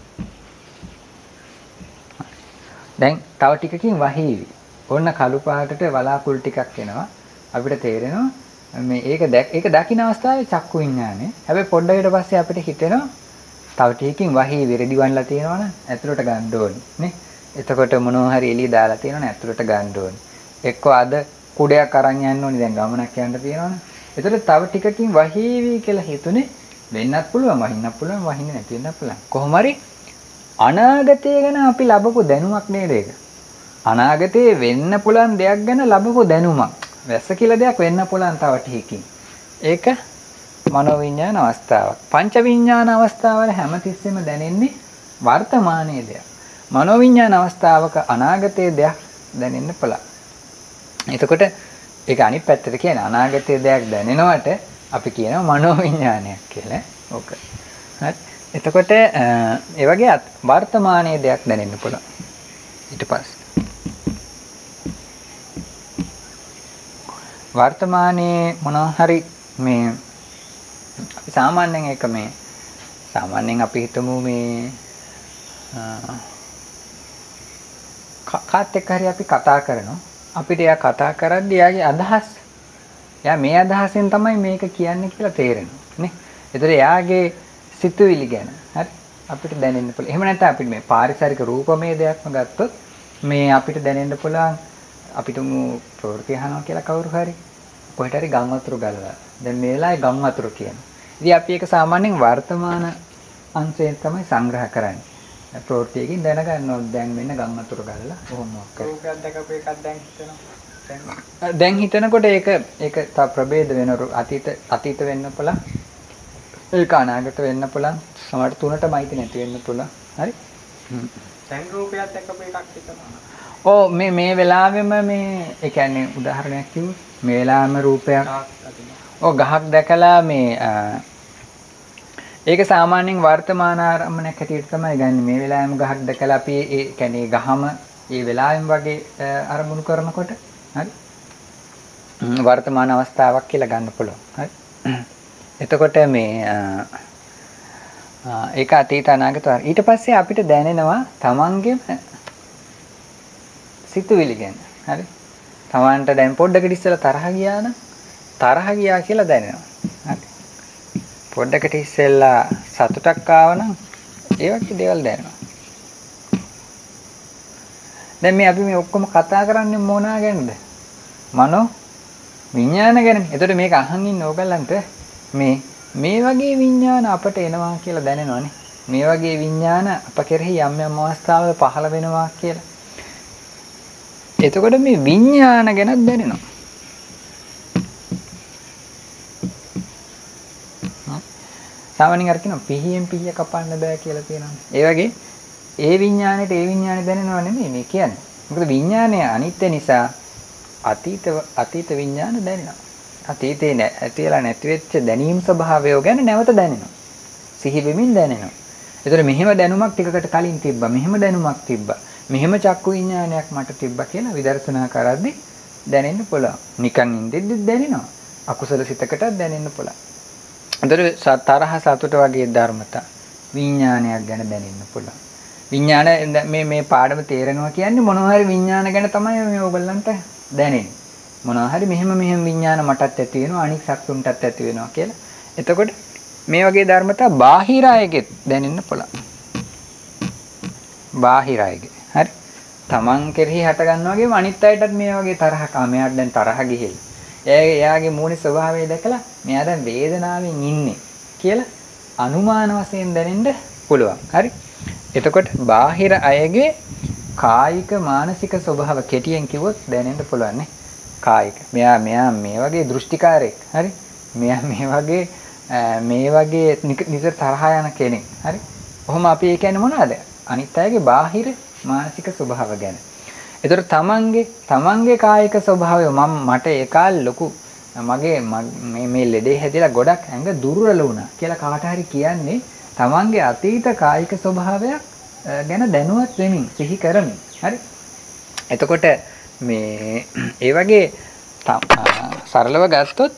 දැන් තව ටිකකින් වහීවි. ඔන්න කළු පාටට වලාකුළු ටිකක් එනවා. අපිට තේරෙනවා මේ ඒක දකින්න අවස්ථාවේ චක්කු විඥානේ. හැබැයි පොඩ්ඩකට පස්සේ අපිට හිතෙනවා තව ටිකකින් වහීවි රෙදි වන්නලා තියෙනවනම් ඇතුළට ගන්න ඕනේ නේ. එතකොට මොනවා හරි එළිය දාලා තියෙනවනම් ඇතුළට ගන්න ඕනේ. එක්කෝ අද කුඩයක් අරන් යන්න ඕනේ දැන් ගමනක් යන්න තියෙනවනේ. එතකොට තව ටිකකින් වහීවි කියලා හිතුනේ වෙන්නත් පුළුවන් වහින්නත් පුළුවන් වහින්නේ නැති වෙන්නත් පුළුවන්. කොහොම හරි අනාගතය ගැන අපි ලබපු දැනුමක් නේද ඒක? අනාගතයේ වෙන්න පුළුවන් දෙයක් ගැන ලබපු දැනුමක්. වැස්ස කියලා දෙයක් වෙන්න පුළුවන් තව ටිකකින්. ඒක මනෝවිඤ්ඤාණ අවස්ථාවක්. පංච විඤ්ඤාණ අවස්ථාවල හැමතිස්සෙම දැනෙන්නේ වර්තමානයේ දෙයක්. මනෝවිඤ්ඤාණ අවස්ථාවක අනාගතයේ දෙයක් දැනෙන්න පුළුවන්. එතකොට ඒක අනිත් පැත්තට කියන අනාගතයේ දෙයක් දැනෙනවට අපි කියනවා මනෝවිඤ්ඤාණයක් කියලා. ඕක. හරි. එතකොට ඒ වගේ වර්තමානයේ දෙයක් දැනෙන්න පුළුවන්. ඊට පස්සේ වර්තමානයේ මොනවා හරි මේ අපි සාමාන්‍යයෙන් එක මේ සාමාන්‍යයෙන් අපි හිතමු මේ කාත් එක්ක හරි අපි කතා කරනවා. අපිට එයා කතා කරද්දී එයාගේ අදහස් එයා මේ අදහසෙන් තමයි මේක කියන්නේ කියලා තේරෙනවා නේ. ඒතර එයාගේ සිතුවිලි ගැන හරි අපිට දැනෙන්න පුළුවන්. එහෙම නැත්නම් අපිට මේ පාරිසරික රූපමය දෙයක්ම ගත්තොත් මේ අපිට දැනෙන්න පුළුවන් අපිට ප්‍රවෘත්ති අහනවා කියලා කවුරු හරි කොහෙට හරි ගම් වතුර ගලලා. දැන් මේ වෙලාවේ ගම් වතුර කියනවා. ඉතින් අපි ඒක සාමාන්‍යයෙන් වර්තමාන අංශයෙන් තමයි සංග්‍රහ කරන්නේ. ප්‍රවෘත්තියකින් දැනගන්නවා දැන් මෙන්න ගම් වතුර ගලලා කොහොම මොකක්ද. රූපයක් දැකපු එකක් දැන් හිතෙනවා. දැන් හිතනකොට ඒක තව ප්‍රභේද වෙන අතීත වෙන්න පුළුවන්. ඒක අනාගත වෙන්න පුළුවන්. සමහර තුනටමයි නැති වෙන්න පුළුවන්. හරි? දැන් රූපයක් දැකපු එකක් හිතනවා. ඔව් මේ වෙලාවෙම මේ ඒ කියන්නේ උදාහරණයක් කිව්වොත් මේ වෙලාවෙම රූපයක් ඔව් ගහක් දැකලා මේ ඒක සාමාන්‍යයෙන් වර්තමාන ආරම්භණයක් හැටියට තමයි ගන්න. මේ වෙලාවෙම ගහක් දැකලා අපි ඒ කියන්නේ ගහම මේ වෙලාවෙම වගේ අරමුණු කරනකොට හරි වර්තමාන අවස්ථාවක් කියලා ගන්න පුළුවන්. හරි. එතකොට මේ ඒක අතීත අනාගත ඊට පස්සේ අපිට දැනෙනවා තමන්ගේම සිතුවිලි ගැන. හරි. තමන්ට දැන් පොඩ්ඩකට ඉස්සෙල්ලා තරහ ගියා කියලා දැනෙනවා. හරි. පොඩ්ඩකට ඉස්සෙල්ලා සතුටක් ආවනම් ඒ වගේ දේවල් දැනෙනවා. දැන් මේ අපි මේ ඔක්කොම කතා කරන්නේ මොනවා ගැනද? මනෝ විඥාන ගැන. එතකොට මේක අහන් ඉන්න ඕගලන්ට මේ වගේ විඥාන අපට එනවා කියලා දැනෙනවනේ. මේ වගේ විඥාන අප කෙරෙහි යම් යම් අවස්ථාවල පහළ වෙනවා කියලා. එතකොට මේ විඥාන ගැනත් දැනෙනවා. සාමාන්‍යයෙන් අර කියනවා පිහියෙන් පිහිය කපන්න බෑ කියලා කියනවා. ඒ වගේ ඒ විඥානෙට ඒ විඥානෙ දැනෙනව නෙමෙයි මේ කියන්නේ. මොකද විඥානය අනිත්‍ය නිසා අතීත විඥාන දැනෙනවා. අතීතේ ඇතිලා නැති වෙච්ච දැනීම් ස්වභාවය ගැන නැවත දැනෙනවා. සිහි වෙමින් දැනෙනවා. ඒතර මෙහෙම දැනුමක් ටිකකට කලින් තිබ්බා. මෙහෙම දැනුමක් තිබ්බා. මෙහෙම චක්කු විඥානයක් මට තිබ්බා කියලා විදර්ශනා කරද්දී දැනෙන්න පුළුවන්. නිකන් ඉඳිද්දි දැනෙනවා. අකුසල සිතකටත් දැනෙන්න පුළුවන්. ඒතර තරහ සතුට වගේ ධර්මතා විඥානයක් ගැන දැනෙන්න පුළුවන්. විඥාන මේ පාඩම තේරෙනවා කියන්නේ මොනවා හරි විඥාන ගැන තමයි මේ ඕගොල්ලන්ට දැනෙන්නේ. මොනවා හරි මෙහෙම විඥාන මටත් ඇති වෙනවා අනික් සත්තුන්ටත් ඇති වෙනවා කියලා. එතකොට මේ වගේ ධර්මතා බාහිර අයගෙත් දැනෙන්න පුළුවන්. බාහිර අයගේ. හරි. Taman කෙරෙහි හට ගන්නවා වගේම අනිත් අයටත් මේ වගේ තරහක් මෙයාට දැන් තරහ ගිහිල්ලා. එයාගේ මූණේ ස්වභාවය දැකලා මෙයා දැන් වේදනාවෙන් ඉන්නේ කියලා අනුමාන වශයෙන් දැනෙන්න පුළුවන්. හරි. එතකොට බාහිර අයගේ කායික මානසික ස්වභාව කෙටියෙන් කිව්වොත් දැනෙන්න පුළුවන් නේ. කායික. මෙයා මේ වගේ දෘෂ්ටිකාරයෙක්. හරි. මෙයා මේ වගේ නිතර තරහ යන කෙනෙක්. හරි. කොහොම අපි ඒ කියන්නේ මොනවද? අනිත් අයගේ බාහිර මානසික ස්වභාව ගැන. ඒතර තමන්ගේ කායික ස්වභාවය මට ඒ කාලේ ලොකු මගේ මේ ලෙඩේ හැදිලා ගොඩක් ඇඟ දුර්වල වුණා කියලා කාට හරි කියන්නේ තමන්ගේ අතීත කායික ස්වභාවයක් ගැන දැනුවත් වෙමින් සිහි කරමින්. හරි. එතකොට මේ ඒ වගේ සරලව ගත්තොත්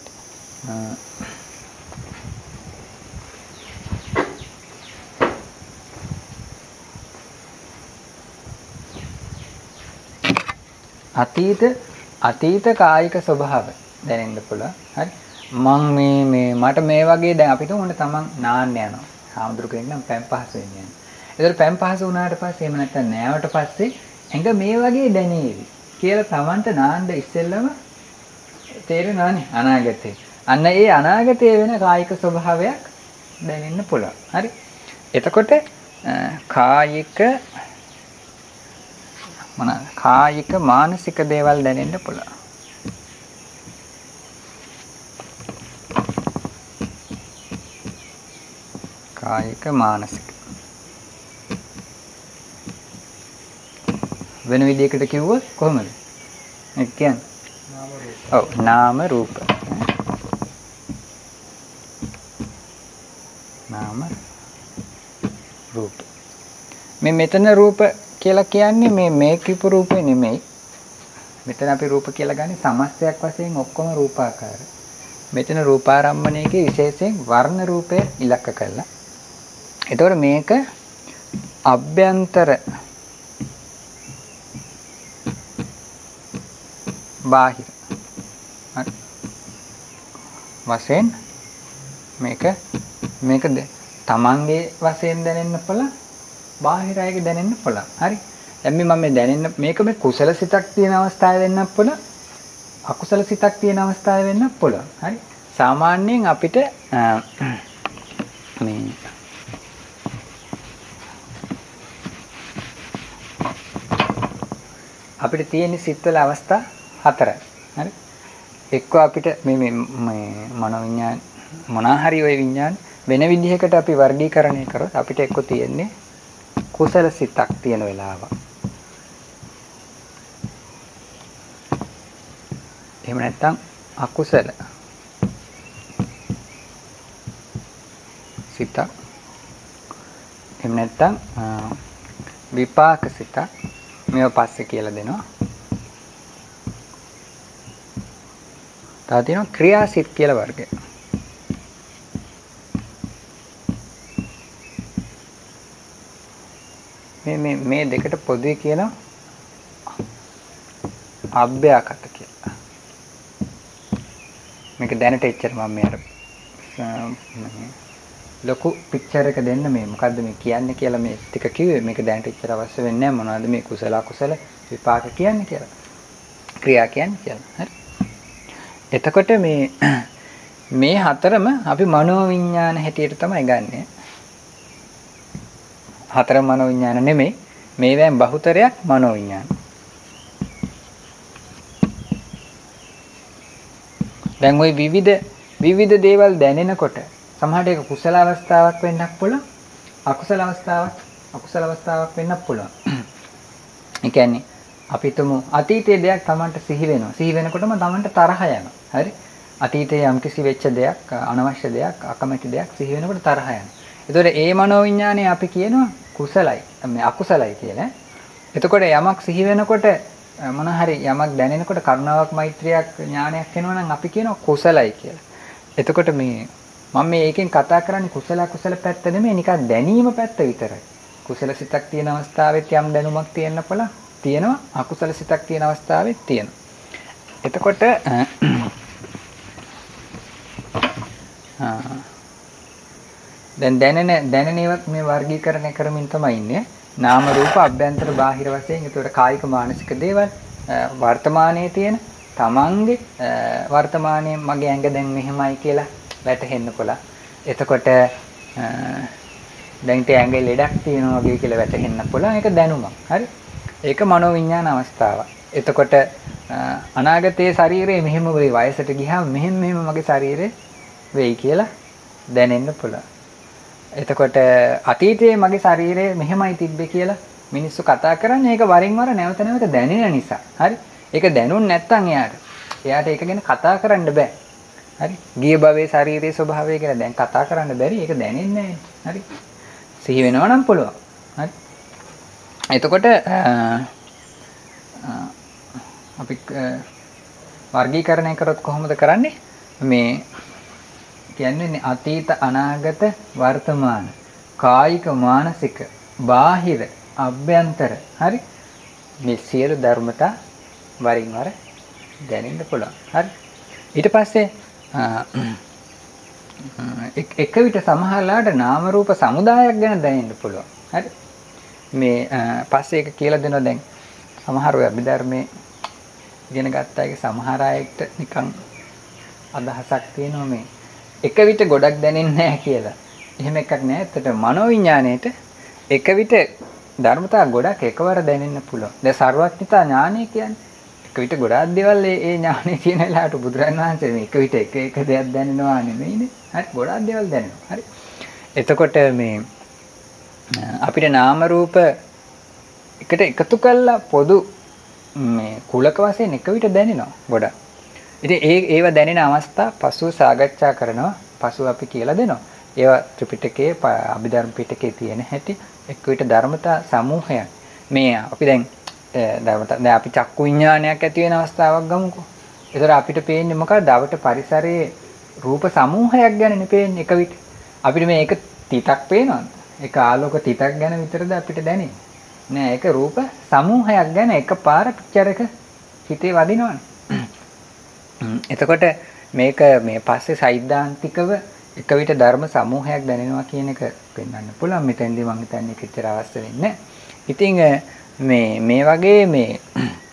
අතීත කායික ස්වභාව දැනෙන්න පුළුවන්. හරි. මට මේ වගේ දැන් අපිට උන්ට තමන් නාන්න යනවා. හාමුදුරු කෙනෙක් නම් පැම් පහසු වෙන්නේ. ඒතර පැම් පහසු වුණාට පස්සේ එහෙම නැත්නම් නෑවට පස්සේ ඇඟ මේ වගේ දැනේවි කියලා තමන්ට නාන්න ඉස්සෙල්ලම තේරෙනවානේ අනාගතේ. අන්න ඒ අනාගතයේ වෙන කායික ස්වභාවයක් දැනෙන්න පුළුවන්. හරි. එතකොට කායික මානසික දේවල් දැනෙන්න පුළුවන්. කායික මානසික වෙන විදිහකට කිව්වොත් කොහොමද? ඒ කියන්නේ නාම රූප. මේ මෙතන රූප කියලා කියන්නේ මේ කිපු රූපේ නෙමෙයි. මෙතන අපි රූප කියලා ගන්නේ සමස්තයක් වශයෙන් ඔක්කොම රූපාකාර. මෙතන රූපාරම්මණයේදී විශේෂයෙන් වර්ණ රූපය ඉලක්ක කළා. එතකොට මේක අභ්‍යන්තර බාහිර වශයෙන් මේක තමන්ගේ වශයෙන් දැනෙන්න පුළුවන්, බාහිර අයගේ දැනෙන්න පුළුවන්. හරි. දැන් මම මේ දැනෙන්න මේක මේ කුසල සිතක් තියෙන අවස්ථාවේ වෙන්නත් පුළුවන්, අකුසල සිතක් තියෙන අවස්ථාවේ වෙන්නත් පුළුවන්. හරි. සාමාන්‍යයෙන් අපිට මේ අපිට තියෙන සිත්වල අවස්ථා 4යි. හරි. එක්ක අපිට මේ මනෝවිඤ්ඤාණ මොනාහරි ওই විඤ්ඤාණ වෙන විදිහකට අපි වර්ගීකරණය කරොත් අපිට එක්ක තියෙන්නේ කුසල සිතක් තියෙන වෙලාව. එහෙම නැත්නම් අකුසල සිතක්. එහෙම නැත්නම් විපාක සිතක්. මේව පස්සේ කියලා දෙනවා. තව තියෙනවා ක්‍රියාසිත කියලා වර්ගය. මේ දෙකට පොදුවේ කියනවා අභ්‍යාකත කියලා. මේක දැනට එච්චර මම මේ අර ලොකු පික්චර් එක දෙන්න මේ මොකද්ද මේ කියන්නේ කියලා මේ ටික කිව්වේ. මේක දැනට එච්චර අවශ්‍ය වෙන්නේ නැහැ. මොනවද මේ කුසල අකුසල විපාක කියන්නේ කියලා. ක්‍රියා කියන්නේ කියලා. හරි. එතකොට මේ හතරම අපි මනෝවිඤ්ඤාණ හැටියට තමයි ගන්නෙ. හතර මනෝවිඤ්ඤාණ නෙමෙයි. මේවෙන් බහුතරයක් මනෝවිඤ්ඤාණ. දැන් ওই විවිධ දේවල් දැනෙනකොට සමහරට ඒක කුසල අවස්ථාවක් වෙන්නත් පුළුවන්, අකුසල අවස්ථාවක් වෙන්නත් පුළුවන්. ඒ කියන්නේ අපි තුමු අතීතයේ දෙයක් Tamanට සිහි වෙනවා. සිහි වෙනකොටම Tamanට තරහ යනවා. හරි? අතීතයේ යම්කිසි වෙච්ච දෙයක්, අනවශ්‍ය දෙයක්, අකමැති දෙයක් සිහි වෙනකොට තරහ යනවා. ඒතකොට ඒ මනෝවිඤ්ඤාණය අපි කියනවා කුසලයි, මේ අකුසලයි කියලා. එතකොට යමක් සිහි වෙනකොට මොන හරි යමක් දැනෙනකොට කරුණාවක්, මෛත්‍රියක්, ඥානයක් එනවා නම් අපි කියනවා කුසලයි කියලා. එතකොට මම මේකෙන් කතා කරන්නේ කුසල අකුසල පැත්ත නෙමෙයි, නිකන් දැනීම පැත්ත විතරයි. කුසල සිතක් තියෙන අවස්ථාවෙත් යම් දැනුමක් තියෙන්න පුළුවන්. තියෙනවා. අකුසල සිතක් තියෙන අවස්ථාවෙත් තියෙනවා. එතකොට දැන් දැනෙනේවත් මේ වර්ගීකරණය කරමින් තමයි ඉන්නේ. නාම රූප අභ්‍යන්තර බාහිර වශයෙන්. ඒතකොට කායික මානසික දේවල් වර්තමානයේ තියෙන තමන්ගේ වර්තමානයේ මගේ ඇඟ දැන් මෙහෙමයි කියලා වැටහෙන්න පුළුවන්. එතකොට දැන් තේ ඇඟේ ලෙඩක් තියෙනවා වගේ කියලා වැටහෙන්න පුළුවන්. ඒක දැනුමක්. හරි? ඒක මනෝවිඤ්ඤාණ අවස්ථාවක්. එතකොට අනාගතයේ ශරීරය මෙහෙම වෙයි, වයසට ගියාම මෙහෙම මගේ ශරීරය වෙයි කියලා දැනෙන්න පුළුවන්. එතකොට අතීතයේ මගේ ශරීරය මෙහෙමයි තිබ්බේ කියලා මිනිස්සු කතා කරන්නේ ඒක වරින් වර නැවත දැනෙන නිසා. හරි? ඒක දැනුන් නැත්නම් එයාට ඒක ගැන කතා කරන්න බෑ. හරි? ගිය භවයේ ශරීරයේ ස්වභාවය ගැන දැන් කතා කරන්න බැරි. ඒක දැනෙන්නේ නැහැ. හරි? සිහි වෙනවා නම් පුළුවන්. හරි? එතකොට අපි වර්ගීකරණය කරොත් කොහොමද කරන්නේ? මේ කියන්නේ අතීත, අනාගත, වර්තමාන, කායික, මානසික, බාහිර, අභ්‍යන්තර. හරි? මේ සියලු ධර්මතා වරින් වර දැනෙන්න පුළුවන්. හරි? ඊට පස්සේ එක විට සමහරලාට නාම රූප සමුදායක් ගැන දැනෙන්න පුළුවන්. හරි? මේ පස්සේ එක කියලා දෙනවා. දැන් සමහර ඔය අභිධර්මයේ ඉගෙන ගත්ත අයගේ සමහර අයට නිකන් අදහසක් තියෙනවා මේ එක විට ගොඩක් දැනෙන්නේ නැහැ කියලා. එහෙම එකක් නෑ. ඇත්තට මනෝවිඤ්ඤාණයට එක විට ධර්මතා ගොඩක් එකවර දැනෙන්න පුළුවන්. දැන් සර්වඥතා ඥානය කියන්නේ එක විට ගොඩාක් දේවල් ඒ ඥානය කියන වෙලාවට බුදුරජාණන් වහන්සේ මේ එක විට එක දෙයක් දැනෙනවා නෙමෙයිනේ. හරි? ගොඩාක් දේවල් දැනෙනවා. හරි? එතකොට මේ අපිට නාම රූප එකට එකතු කළා පොදු මේ කුලක වශයෙන් එක විට දැනෙනවා ගොඩක්. ඉතින් ඒව දැනෙන අවස්ථා පසුව සාකච්ඡා කරනවා. පසුව අපි කියලා දෙනවා. ඒවා ත්‍රිපිටකයේ අභිධර්ම පිටකයේ තියෙන හැටි. එක් විට ධර්මතා සමූහයක්. මේ අපි දැන් දැන් අපි චක්කු විඥානයක් ඇති වෙන අවස්ථාවක් ගමුකෝ. ඒතර අපිට පේන්නේ මොකක්ද? අවට පරිසරයේ රූප සමූහයක් ගැනනේ පේන්නේ එක විට. අපිට මේ එක තිතක් පේනවද? එක ආලෝක තිතක් ගැන විතරද අපිට දැනෙන්නේ? නෑ, ඒක රූප සමූහයක් ගැන එකපාර පික්චර් එක හිතේ වදිනවනේ. එතකොට මේක මේ පස්සේ සෛද්ධාන්තිකව එක විට ධර්ම සමූහයක් දැනෙනවා කියන එක පෙන්වන්න පුළුවන්. මෙතෙන්දී මම හිතන්නේ කිච්චර අවශ්‍ය වෙන්නේ. ඉතින් මේ වගේ මේ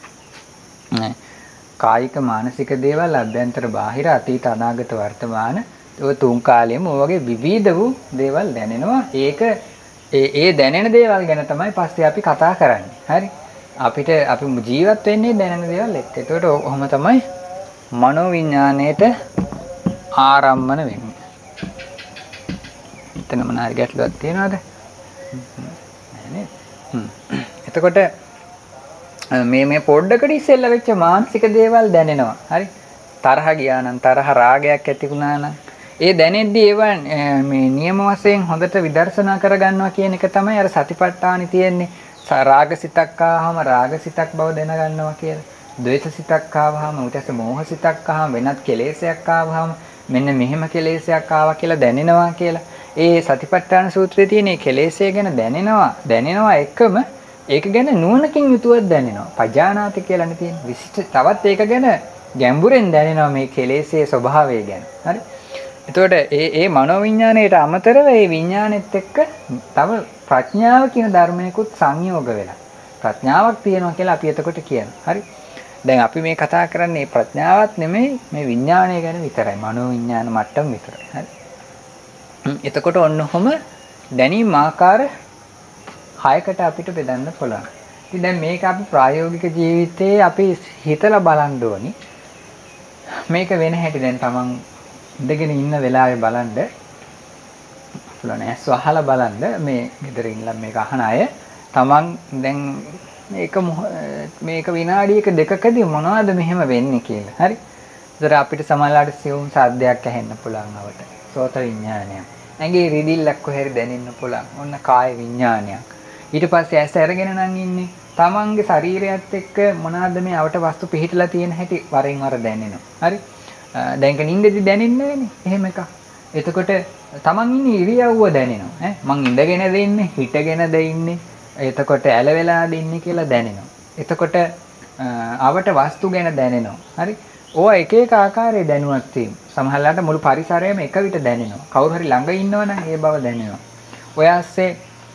කායික මානසික දේවල් අභ්‍යන්තර බාහිර අතීත අනාගත වර්තමාන ඔය තුන් කාලෙම ඔය වගේ විවිධ වූ දේවල් දැනෙනවා. ඒක ඒ දැනෙන දේවල් ගැන තමයි පස්සේ අපි කතා කරන්නේ. හරි. අපි ජීවත් වෙන්නේ දැනෙන දේවල් එක්ක. ඒකට ඔහොම තමයි මනෝවිඤ්ඤාණයට ආරම්මන වෙන්නේ. එතන මොනාරි ගැටලුවක් තියෙනවද? එතකොට මේ පොඩ්ඩකට ඉස්සෙල්ලා වෙච්ච මානසික දේවල් දැනෙනවා. හරි. තරහ ගියා නම් තරහ රාගයක් ඇති වුණා නම් ඒ දැනෙද්දී ඒවා මේ නියම වශයෙන් හොඳට විදර්ශනා කරගන්නවා කියන එක තමයි අර සතිපට්ඨානෙ තියෙන්නේ. රාගසිතක් ආවම රාගසිතක් බව දැනගන්නවා කියලා. ද්වේෂසිතක් ආවම ඊට පස්සේ මෝහසිතක් ආවම වෙනත් කෙලෙසයක් ආවම මෙන්න මෙහෙම කෙලෙසයක් ආවා කියලා දැනෙනවා කියලා. ඒ සතිපට්ඨාන සූත්‍රයේ තියෙන මේ කෙලෙසය ගැන දැනෙනවා එකම ඒක ගැන නුවණකින් යුතුව දැනෙනවා. පජානාති කියලානේ තියෙන්නේ. විශිෂ්ට තවත් ඒක ගැන ගැඹුරෙන් දැනෙනවා මේ කෙලෙසයේ ස්වභාවය ගැන. හරි. එතකොට ඒ මනෝවිඤ්ඤාණයට අමතරව මේ විඤ්ඤාණෙත් එක්ක තව ප්‍රඥාව කියන ධර්මයකුත් සංයෝග වෙලා. ප්‍රඥාවක් තියෙනවා කියලා අපි එතකොට කියනවා. හරි. දැන් අපි මේ කතා කරන්නේ ප්‍රඥාවක් නෙමෙයි මේ විඤ්ඤාණය ගැන විතරයි. මනෝවිඤ්ඤාණ මට්ටම විතරයි. හරි. එතකොට ඔන්නකොම දැනීම් ආකාර 6කට අපිට බෙදන්න පුළුවන්. ඉතින් දැන් මේක අපි ප්‍රායෝගික ජීවිතයේ අපි හිතලා බලන්න ඕනි. මේක වෙන හැටි දැන් තමන් ඉඳගෙන ඉන්න වෙලාවේ බලන්න පුළුවන්. ඇස් වහලා බලන්න මේ ගෙදර ඉන්න මේක අහන අය තමන් දැන් මේක විනාඩියක දෙකකදී මොනවද මෙහෙම වෙන්නේ කියලා. හරි. ඒතර අපිට සමහරවිට සියුම් සාද්දයක් ඇහෙන්න පුළුවන් අවට. සෝත විඥානයක්. ඇඟේ රිදිල්ලක් කොහෙරි දැනෙන්න පුළුවන්. ඔන්න කාය විඥානයක්. ඊට පස්සේ ඇස් අරගෙන නම් ඉන්නේ. තමන්ගේ ශරීරයත් එක්ක මොනවාද මේ අවට වස්තු පිහිටලා තියෙන හැටි වරින් වර දැනෙනවා. හරි. දැන් නිින්දෙදි දැනෙන්නේ නැනේ. එහෙම එකක්. එතකොට තමන් ඉන්නේ ඉරියව්ව දැනෙනවා. මං ඉඳගෙනද ඉන්නේ, හිටගෙනද ඉන්නේ. එතකොට ඇල වෙලාද ඉන්නේ කියලා දැනෙනවා. එතකොට අවට වස්තු ගැන දැනෙනවා. හරි. ඕවා එක එක ආකාරයේ දැනුවක් තියෙනවා. සමහරවිට මුළු පරිසරයම එක විට දැනෙනවා. කවුරු හරි ළඟ ඉන්නවනම් ඒ බව දැනෙනවා. ඔය ASCII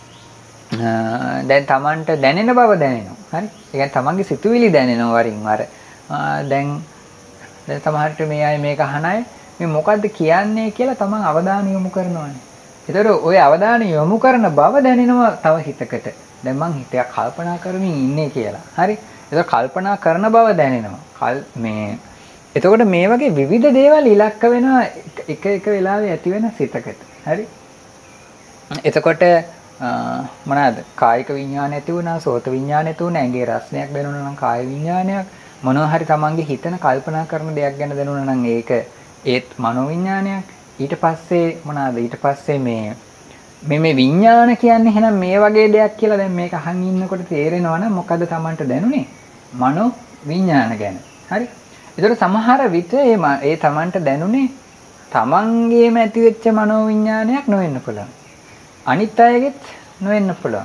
දැන් Tamanට දැනෙන බව දැනෙනවා. හරි. ඒ කියන්නේ Tamanගේ සිතුවිලි දැනෙනවා වරින් වර. දැන් සමහරට මේ අය මේක අහන අය මේ මොකද්ද කියන්නේ කියලා Taman අවධානය යොමු කරනවානේ. ඒතර ඔය අවධානය යොමු කරන බව දැනෙනවා තව හිතකට. දැන් මං හිතයක් කල්පනා කරමින් ඉන්නේ කියලා. හරි. ඒතර කල්පනා කරන බව දැනෙනවා. එතකොට මේ වගේ විවිධ දේවල් ඉලක්ක වෙනවා එක වෙලාවෙ ඇති වෙන සිතකට. හරි. එතකොට මොනවාද? කායික විඥාන ඇති වුණා, සෝත විඥාන ඇති වුණා, ඇඟේ රසණයක් දැනුණා නම් කාය විඥානයක්, මොනවා හරි තමන්ගේ හිතන කල්පනා කරන දෙයක් ගැන දැනුණා නම් ඒත් මනෝ විඥානයක්. ඊට පස්සේ මොනවාද? ඊට පස්සේ මේ විඥාන කියන්නේ එහෙනම් මේ වගේ දෙයක් කියලා දැන් මේක අහන් ඉන්නකොට තේරෙනවා නම් මොකද්ද තමන්ට දැනුනේ? මනෝ විඥාන ගැන. හරි. ඒතර සමහර විට ඒ තමන්ට දැනුනේ තමන්ගේම ඇතිවෙච්ච මනෝ විඥානයක් නොවෙන්න පුළුවන්. අනිත් අයගෙත් නොවෙන්න පුළුවන්.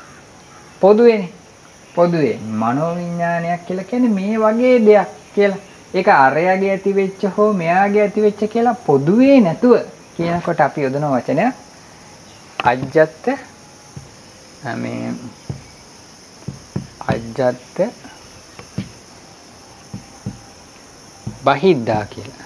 පොදුවේ මනෝ විඥානයක් කියලා කියන්නේ මේ වගේ දෙයක් කියලා. ඒක අරයාගේ ඇතිවෙච්ච හෝ මෙයාගේ ඇතිවෙච්ච කියලා පොදුවේ නැතුව කියනකොට අපි යොදන වචනය අජ්ජත් බහිද්දා කියලා.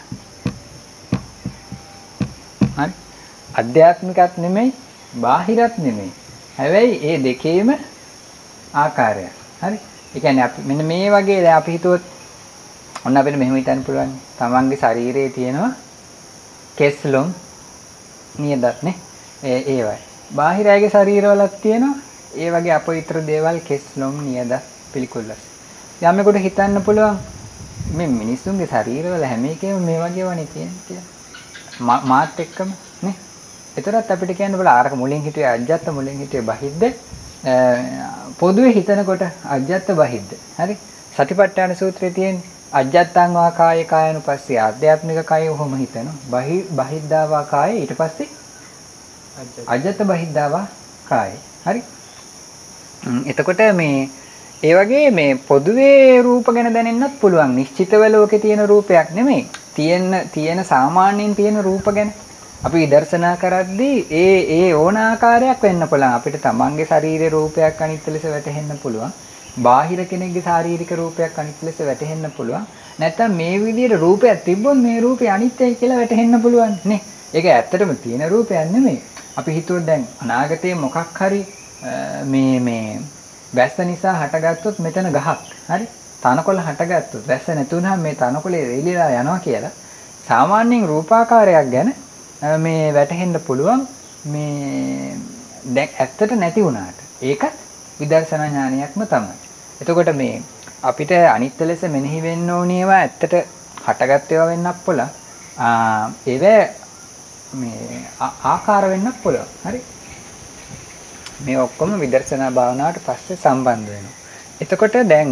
හරි. අධ්‍යාත්මිකත් නෙමෙයි, බාහිරත් නෙමෙයි. හැබැයි ඒ දෙකේම ආකාරය. හරි. ඒ කියන්නේ අපි මෙන්න මේ වගේ දැන් අපි හිතුවොත් ඔන්න අපිට මෙහෙම හිතන්න පුළුවන්. තමන්ගේ ශරීරයේ තියෙනවා කෙස්ලොම් නියදත් නේ. ඒවයි. බාහිර අයගේ ශරීරවලත් තියෙනවා ඒ වගේ අපවිත්‍ර දේවල් කෙස්ලොම් නියදත් පිළිකුල්ලස්. යමෙකුට හිතන්න පුළුවන් මේ මිනිස්සුන්ගේ ශරීරවල හැම එකෙම මේ වගේ වනේ තියෙන්නේ කියලා. මාත් එක්කම නේ. එතනත් අපිට කියන්න බල ආරක මුලින් හිටියේ අජ්ජත් මුලින් හිටියේ බහිද්ද පොදුවේ හිතනකොට අජ්ජත් බහිද්ද. හරි? සතිපට්ඨාන සූත්‍රයේ තියෙන අජ්ජත්තං වා කායේ කායනුපස්සී ආධ්‍යාත්මික කායය ඔහොම හිතනවා. බහිද්දා වා කායේ ඊට පස්සේ අජ්ජත් බහිද්දා වා කායේ. හරි? එතකොට මේ ඒ වගේ මේ පොදුවේ රූප ගැන දැනෙන්නත් පුළුවන්. නිශ්චිතව ලෝකේ තියෙන රූපයක් නෙමෙයි. තියෙන සාමාන්‍යයෙන් තියෙන රූප ගැන අපි විදර්ශනා කරද්දී ඒ ඕන ආකාරයක් වෙන්න පුළුවන්. අපිට තමන්ගේ ශරීරයේ රූපයක් අනිත්‍ය ලෙස වැටහෙන්න පුළුවන්. බාහිර කෙනෙක්ගේ ශාරීරික රූපයක් අනිත්‍ය ලෙස වැටහෙන්න පුළුවන්. නැත්නම් මේ විදිහට රූපයක් තිබ්බොත් මේ රූපේ අනිත්‍යයි කියලා වැටහෙන්න පුළුවන් නේ. ඒක ඇත්තටම තියෙන රූපයක් නෙමෙයි. අපි හිතුවොත් දැන් අනාගතයේ මොකක් හරි මේ වැස්ස නිසා හටගත්තොත් මෙතන ගහක්. හරි? තනකොළ හටගත්තොත් වැස්ස නැතුණාම මේ තනකොළේ වෙලිලා යනවා කියලා. සාමාන්‍යයෙන් රූපාකාරයක් ගැන මේ වැටහෙන්න පුළුවන් මේ දැන් ඇත්තට නැති වුණාට. ඒකත් විදර්ශනා ඥානයක්ම තමයි. එතකොට මේ අපිට අනිත්‍ය ලෙස මෙනෙහි වෙන්න ඕනේ ඒවා ඇත්තට හටගත් ඒවා වෙන්නත් පුළුවන්. ඒව මේ ආකාර වෙන්නත් පුළුවන්. හරි? මේ ඔක්කොම විදර්ශනා භාවනාවට පස්සේ සම්බන්ධ වෙනවා. එතකොට දැන්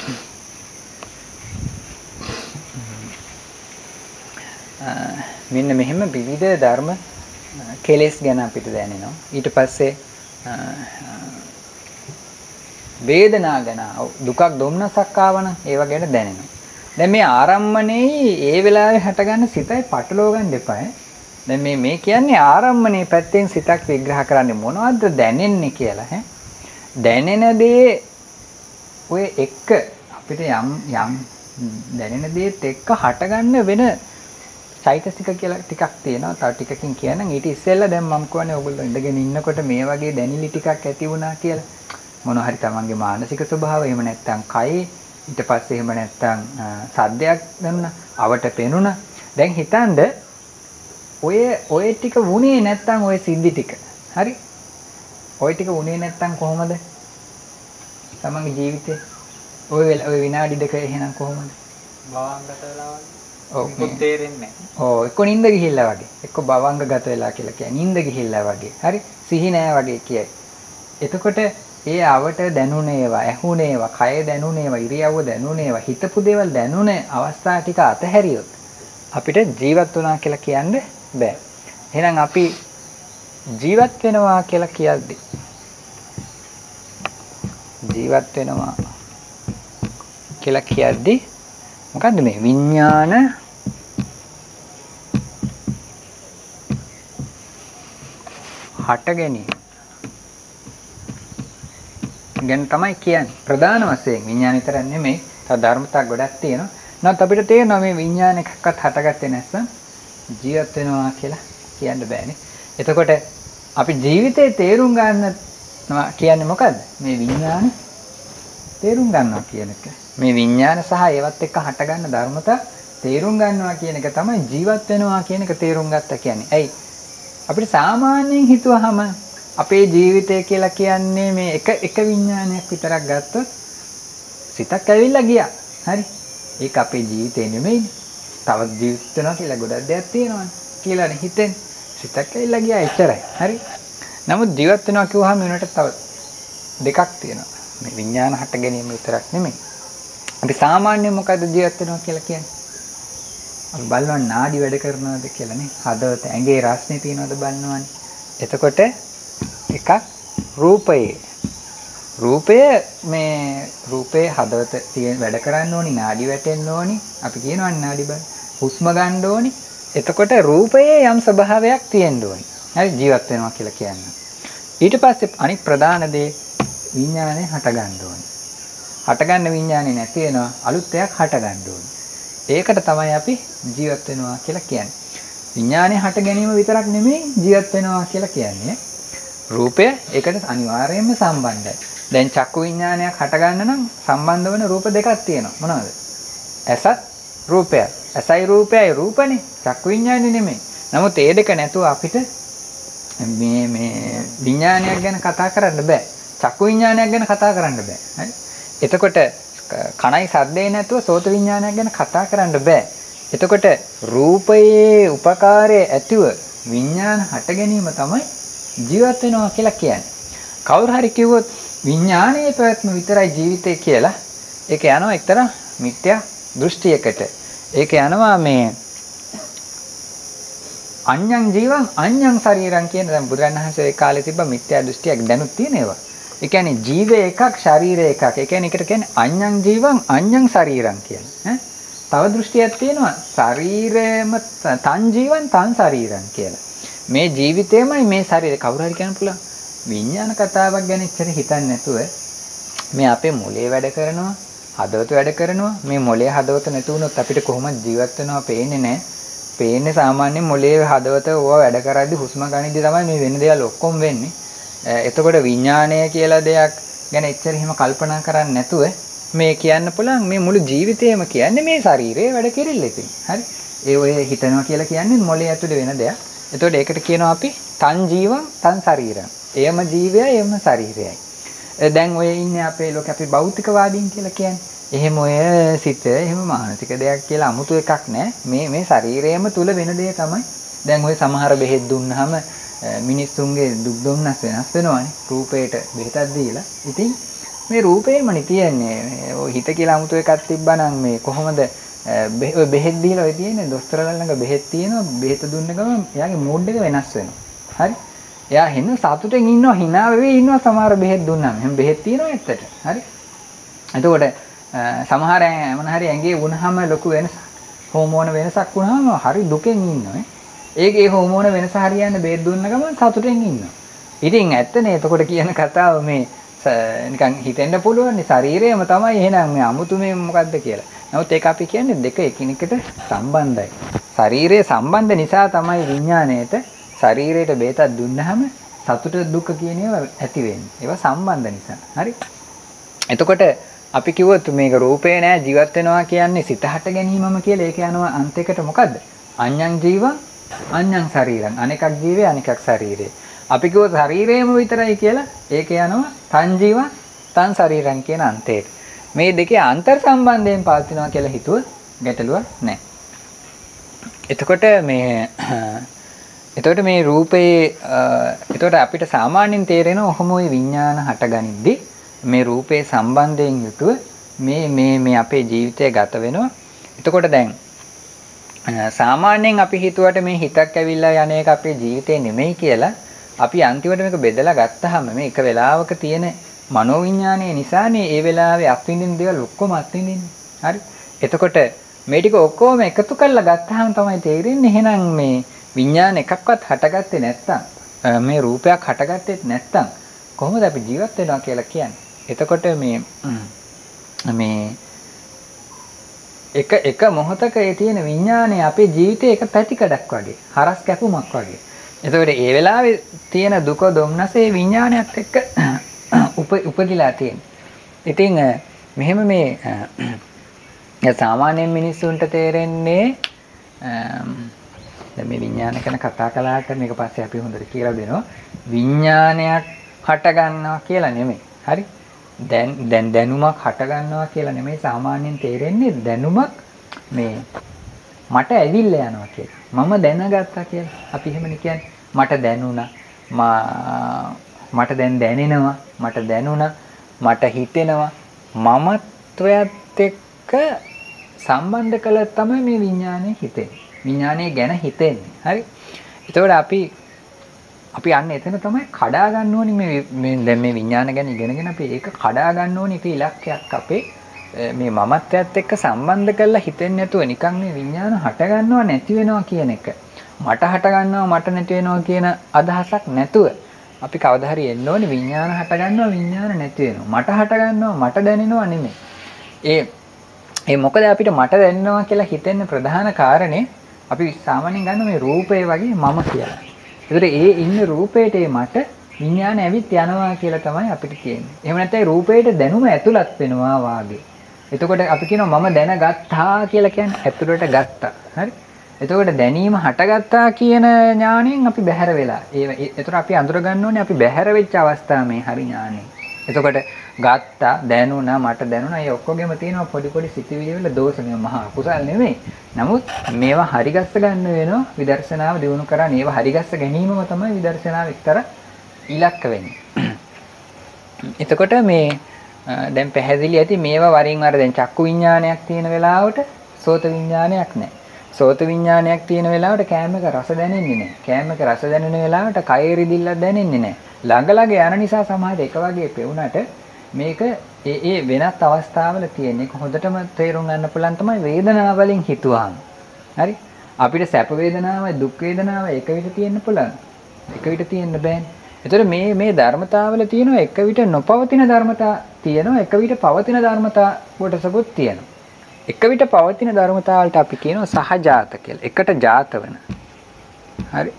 මෙන්න මෙහෙම විවිධ ධර්ම කෙලෙස් ගැන අපිට දැනෙනවා. ඊට පස්සේ වේදනා ගැන දුකක් දුම්නසක් ආවනම් ඒව ගැන දැනෙනවා. දැන් මේ ආරම්මනේ ඒ වෙලාවේ හටගන්න සිතයි පටලව ගන්න එපා. දැන් මේ කියන්නේ ආරම්මනේ පැත්තෙන් සිතක් විග්‍රහ කරන්නේ මොනවද දැනෙන්නේ කියලා ඈ. දැනෙන දේ ඔය එක්ක අපිට යම් දැනෙන දේත් එක්ක හටගන්න වෙන චෛතසික කියලා ටිකක් තියෙනවා. තව ටිකකින් කියනනම් ඊට ඉස්සෙල්ලා දැන් මම කියන්නේ ඔයගොල්ලෝ ඉඳගෙන ඉන්නකොට මේ වගේ දැනිලි ටිකක් ඇති වුණා කියලා. මොනවා හරි තමන්ගේ මානසික ස්වභාවය එහෙම නැත්නම් කයේ ඊට පස්සේ එහෙම නැත්නම් සද්දයක් දැනුණා, අවට පෙනුණා. දැන් හිතන්න ඔය ටික වුණේ නැත්නම් ඔය සිද්ධි ටික. හරි? ඔය ටික වුණේ නැත්නම් කොහොමද? තමන්ගේ ජීවිතේ ඔය විනාඩි දෙක එහෙනම් කොහොමද? භවංගත වෙලා වගේ. ඔව් මොකද තේරෙන්නේ නැහැ. එක්ක නිින්ද ගිහිල්ලා වගේ. එක්ක භවංගගත වෙලා කියලා කියන්නේ. නිින්ද ගිහිල්ලා වගේ. හරි? සිහි නෑ වගේ කියයි. එතකොට ඒ අවට දැනුනේ ඒවා, ඇහුනේ ඒවා, කය දැනුනේ ඒවා, ඉරියව්ව දැනුනේ ඒවා, හිතපු දේවල් දැනුනේ අවස්ථා ටික අතහැරියොත් අපිට ජීවත් වුණා කියලා කියන්න බෑ. එහෙනම් අපි ජීවත් වෙනවා කියලා කියද්දි මොකද්ද මේ විඥාන හට ගැනීම ගැන තමයි කියන්නේ. ප්‍රධාන වශයෙන් විඥාන විතරක් නෙමෙයි, තව ධර්මතා ගොඩක් තියෙනවා. නමුත් අපිට තේරෙනවා මේ විඥාන එකක්වත් හටගත්තේ නැත්නම් ජීවත් වෙනවා කියලා කියන්න බෑනේ. එතකොට අපි ජීවිතේ තේරුම් ගන්නවා කියන්නේ මොකද්ද? මේ විඥාන තේරුම් ගන්නවා කියන එක. මේ විඥාන සහ ඒවත් එක්ක හටගන්න ධර්මතා තේරුම් ගන්නවා කියන එක තමයි ජීවත් වෙනවා කියන එක තේරුම් ගත්තා කියන්නේ. ඇයි? අපිට සාමාන්‍යයෙන් හිතුවහම අපේ ජීවිතය කියලා කියන්නේ මේ එක විඥානයක් විතරක් ගත්තොත් සිතක් ඇවිල්ලා ගියා. හරි? ඒක අපේ ජීවිතේ නෙමෙයිනේ. තවත් ජීවිත වෙනවා කියලා ගොඩක් දෙයක් තියෙනවානේ කියලානේ හිතෙන්. සිතක් ඇවිල්ලා ගියා එච්චරයි. හරි? නමුත් ජීවත් වෙනවා කිව්වහම වෙනට තව දෙකක් තියෙනවා. මේ විඥාන හට ගැනීම විතරක් නෙමෙයි. අපි සාමාන්‍යයෙන් මොකද්ද ජීවත් වෙනවා කියලා කියන්නේ? අපි බලනවා නාඩි වැඩ කරනවද කියලා නේ. හදවත ඇඟේ රස්නේ තියෙනවද බලනවානේ. එතකොට එකක් රූපයේ හදවත තියෙන වැඩ කරන්න ඕනි, නාඩි වැටෙන්න ඕනි. අපි කියනවනේ නාඩි බල. හුස්ම ගන්න ඕනි. එතකොට රූපයේ යම් ස්වභාවයක් තියෙන්න ඕනි. හරි ජීවත් වෙනවා කියලා කියන්නේ. ඊට පස්සේ අනිත් ප්‍රධාන දේ විඥානය හට ගන්න ඕනි. හටගන්න විඥානේ නැති වෙනවා, අලුත් එකක් හට ගන්න ඕනි. ඒකට තමයි අපි ජීවත් වෙනවා කියලා කියන්නේ. විඥානේ හට ගැනීම විතරක් නෙමෙයි ජීවත් වෙනවා කියලා කියන්නේ. රූපය ඒකට අනිවාර්යයෙන්ම සම්බන්ධයි. දැන් චක්කු විඥානයක් හට ගන්න නම් සම්බන්ධ වෙන රූප දෙකක් තියෙනවා. මොනවද? ඇසත් රූපය. ඇසයි රූපයයි රූපනේ. චක්කු විඥානේ නෙමෙයි. නමුත් ඒ දෙක නැතුව අපිට මේ විඥානයක් ගැන කතා කරන්න බෑ. චක්කු විඥානයක් ගැන කතා කරන්න බෑ. හරි? එතකොට කණයි සද්දේ නැතුව සෝත විඥානයක් ගැන කතා කරන්න බෑ. එතකොට රූපයේ උපකාරයේ ඇතිව විඥාන හට ගැනීම තමයි ජීවත් වෙනවා කියලා කියන්නේ. කවුරු හරි කිව්වොත් විඥානයේ පැවැත්ම විතරයි ජීවිතය කියලා ඒක යනවා එක්තරා මිත්‍යා දෘෂ්ටියකට. ඒක යනවා මේ අඤ්ඤං ජීවං අඤ්ඤං ශරීරං කියන දැන් බුදුරණවහන්සේ ඒ කාලේ තිබ්බ මිත්‍යා දෘෂ්ටියක් දැනුත් තියෙනවා. ඒ කියන්නේ ජීවය එකක් ශරීරය එකක්. ඒ කියන්නේ ඒකට කියන්නේ අඤ්ඤං ජීවං අඤ්ඤං ශරීරං කියලා. තව දෘෂ්ටියක් තියෙනවා ශරීරයම තන් ජීවං තන් ශරීරං කියලා. මේ ජීවිතේමයි මේ ශරීරය කවුරු හරි කියන්න පුළුවන්. විඥාන කතාවක් ගැන ඉච්චර හිතන්නේ නැතුව මේ අපේ මොලේ වැඩ කරනවා, හදවත වැඩ කරනවා. මේ මොලේ හදවත නැති වුණොත් අපිට කොහොමද ජීවත් වෙනවා පේන්නේ නැහැ. පේන්නේ සාමාන්‍යයෙන් මොලේ හදවත ඕවා වැඩ කරද්දි හුස්ම ගනිද්දි තමයි මේ වෙන දේවල් ඔක්කොම වෙන්නේ. එතකොට විඥාණය කියලා දෙයක් ගැන එච්චර එහෙම කල්පනා කරන්නේ නැතුව මේ කියන්න පුළුවන් මේ මුළු ජීවිතේම කියන්නේ මේ ශරීරයේ වැඩ කෙරෙල්ල ඉතින්. හරි. ඒ ඔය හිතනවා කියලා කියන්නේ මොලේ ඇතුලේ වෙන දෙයක්. එතකොට ඒකට කියනවා අපි තන් ජීවං තන් ශරීරං. එයම ජීවයයි එයම ශරීරයයි. දැන් ඔය ඉන්නේ අපේ ලෝකේ අපි භෞතිකවාදීන් කියලා කියන්නේ. එහෙම ඔය සිත එහෙම මානසික දෙයක් කියලා 아무තු එකක් නැහැ. මේ ශරීරයම තුල වෙන දේ තමයි. දැන් ඔය සමහර බෙහෙත් දුන්නාම මිනිස්සුන්ගේ දුක් දුන්නස් වෙනස් වෙනවානේ. රූපේට බෙහෙතක් දීලා. ඉතින් මේ රූපේමනේ තියන්නේ. ඔය හිත කියලා 아무තු එකක් තිබ්බනම් මේ කොහොමද ඔය බෙහෙත් දීලා ඔය තියෙන්නේ දොස්තරලා ළඟ බෙහෙත් තියෙනවා. බෙහෙත දුන්න ගමන් එයාගේ මූඩ් එක වෙනස් වෙනවා. හරි. එයා හින සතුටෙන් ඉන්නවා hina වෙවි ඉන්නවා සමහර බෙහෙත් දුන්නාම. එහෙනම් බෙහෙත් තියෙනවා ඇත්තට. හරි. එතකොට සමහර මොන හරි ඇඟේ වුණාම ලොකු වෙනසක් හෝමෝන වෙනසක් වුණාම හරි දුකෙන් ඉන්නවා. ඒ හෝමෝන වෙනස හරියන්නේ බෙහෙත් දුන්න ගමන් සතුටෙන් ඉන්නවා. ඉතින් ඇත්තනේ එතකොට කියන කතාව මේ නිකන් හිතෙන්න පුළුවන් ශරීරයම තමයි එහෙනම් මේ 아무තු මේ මොකද්ද කියලා. නමුත් ඒක අපි කියන්නේ දෙක එකිනෙකට සම්බන්ධයි. ශරීරයේ සම්බන්ධ නිසා තමයි විඥාණයට ශරීරයට බෙහෙතක් දුන්නාම සතුට දුක කියන ඒවා ඇති වෙන්නේ. ඒවා සම්බන්ධ නිසා. හරි. එතකොට අපි කිව්වොත් මේක රූපේ නෑ ජීවත් වෙනවා කියන්නේ සිත හට ගැනීමම කියලා. ඒක යනවා අන්තයකට මොකද්ද? අඤ්ඤං ජීවං අඤ්ඤං ශරීරං. අනෙකක් ජීවේ අනෙකක් ශරීරේ. අපි කිව්වොත් ශරීරයම විතරයි කියලා. ඒක යනවා තන් ජීවං තන් ශරීරං කියන අන්තයට. මේ දෙකේ අන්තර් සම්බන්ධයෙන් පවතිනවා කියලා හිතුව ගැටලුවක් නෑ. එතකොට මේ රූපේ එතකොට අපිට සාමාන්‍යයෙන් තේරෙනවා ඔහොම ওই විඥාන හටගනිද්දි මේ රූපේ සම්බන්ධයෙන් යුතුව මේ අපේ ජීවිතය ගත වෙනවා. එතකොට දැන් සාමාන්‍යයෙන් අපි හිතුවට මේ හිතක් ඇවිල්ලා යන එක අපේ ජීවිතේ නෙමෙයි කියලා අපි අන්තිමට මේක බෙදලා ගත්තාම මේ එක වෙලාවක තියෙන මනෝවිඥානයේ නිසානේ ඒ වෙලාවේ අත්විඳින දේවල් ඔක්කොම අත්විඳින්නේ. හරි. එතකොට මේ ටික ඔක්කොම එකතු කරලා ගත්තාම තමයි තේරෙන්නේ එහෙනම් මේ විඥාන එකක්වත් හටගත්තේ නැත්තම් මේ රූපයක් හටගත්තේ නැත්තම් කොහොමද අපි ජීවත් වෙනවා කියලා කියන්නේ. එතකොට මේ එක මොහොතක ඒ තියෙන විඥානය අපේ ජීවිතේ එක පැතිකඩක් වගේ, හරස් කැපුමක් වගේ. එතකොට ඒ වෙලාවේ තියෙන දුක දුම්නස ඒ විඥානයත් එක්ක උපදිලා තියෙනවා. ඉතින් මෙහෙම මේ සාමාන්‍ය මිනිස්සුන්ට තේරෙන්නේ දැන් මේ විඥාන ගැන කතා කළාට මේක පස්සේ අපි හොඳට කියලා දෙනවා. විඥානයක් හට ගන්නවා කියලා නෙමෙයි. හරි? දැන් දැනුමක් හට ගන්නවා කියලා නෙමෙයි සාමාන්‍යයෙන් තේරෙන්නේ දැනුමක් මේ මට ඇවිල්ලා යනවා කියලා. මම දැනගත්තා කියලා. අපි එහෙමනේ කියන්නේ. මට දැනුණා. මට දැන් දැනෙනවා. මට දැනුණා. මට හිතෙනවා. මමත්වයත් එක්ක සම්බන්ධ කළා තමයි මේ විඥානේ හිතෙන්නේ. විඥානය ගැන හිතෙන්නේ. හරි? එතකොට අපි යන්නේ එතන තමයි කඩා ගන්න ඕනි මේ දැන් මේ විඥාන ගැන ඉගෙනගෙන අපි ඒක කඩා ගන්න ඕනි. ඒක ඉලක්කයක් අපේ මේ මමත්වයත් එක්ක සම්බන්ධ කරලා හිතෙන්නේ නැතුව නිකන් මේ විඥාන හට ගන්නවා නැති වෙනවා කියන එක. මට හට ගන්නවා මට නැති වෙනවා කියන අදහසක් නැතුව අපි කවදා හරි එන්න ඕනි විඥාන හට ගන්නවා විඥාන නැති වෙනවා. මට හට ගන්නවා මට දැනෙනවා නෙමෙයි. ඒ මොකද අපිට මට දැනෙනවා කියලා හිතෙන්න ප්‍රධාන කාරණේ අපි සාමාන්‍යයෙන් ගන්න මේ රූපය වගේ මම කියලා. ඒතර ඒ ඉන්න රූපේට මට විඥාන ඇවිත් යනවා කියලා තමයි අපිට කියන්නේ. එහෙම නැත්නම් රූපේට දැනුම ඇතුළත් වෙනවා වාගේ. එතකොට අපි කියනවා මම දැනගත්තා කියලා කියන්නේ ඇතුළට ගත්තා. හරි? එතකොට දැනීම හටගත්තා කියන ඥාණයෙන් අපි බැහැර වෙලා. එතකොට අපි අඳුර ගන්න ඕනේ අපි බැහැර වෙච්ච අවස්ථාව මේ හරි ඥාණය. එතකොට ගත්තා දැනුණා මට දැනුණා ඒ ඔක්කොගෙම තියෙනවා පොඩි පොඩි සිතිවිලි වල දෝෂ නෙවෙයි මහා අකුසල් නෙවෙයි. නමුත් මේවා හරිගස්ස ගන්න වෙනවා විදර්ශනාව දිනු කරන්නේ. ඒවා හරිගස්ස ගැනීමම තමයි විදර්ශනාව එක්තරා ඉලක්ක වෙන්නේ. එතකොට මේ දැන් පැහැදිලි ඇති මේවා වරින් වර දැන් චක්කු විඥානයක් තියෙන වෙලාවට සෝත විඥානයක් නැහැ. සෝත විඥානයක් තියෙන වෙලාවට කෑම එක රස දැනෙන්නේ නැහැ. කෑම එක රස දැනෙන වෙලාවට කය රිදිල්ලක් දැනෙන්නේ නැහැ. ළඟ ළඟ යන නිසා සමහරට එක වගේ පෙවුනට මේක ඒ වෙනත් අවස්ථාවල තියෙන එක හොඳටම තේරුම් ගන්න පුළුවන් තමයි වේදනාව වලින් හිතුවාම. හරි? අපිට සැප වේදනාවයි දුක් වේදනාවයි එක විදිහට තියෙන්න පුළුවන්. එක විදිහට තියෙන්න බෑනේ. එතකොට මේ ධර්මතාවල තියෙනවා එක විදිහට නොපවතින ධර්මතා තියෙනවා එක විදිහට පවතින ධර්මතා කොටසකුත් තියෙනවා. එක විදිහට පවතින ධර්මතාවලට අපි කියනවා සහජාත කියලා. එකට ජාත වෙන. හරි?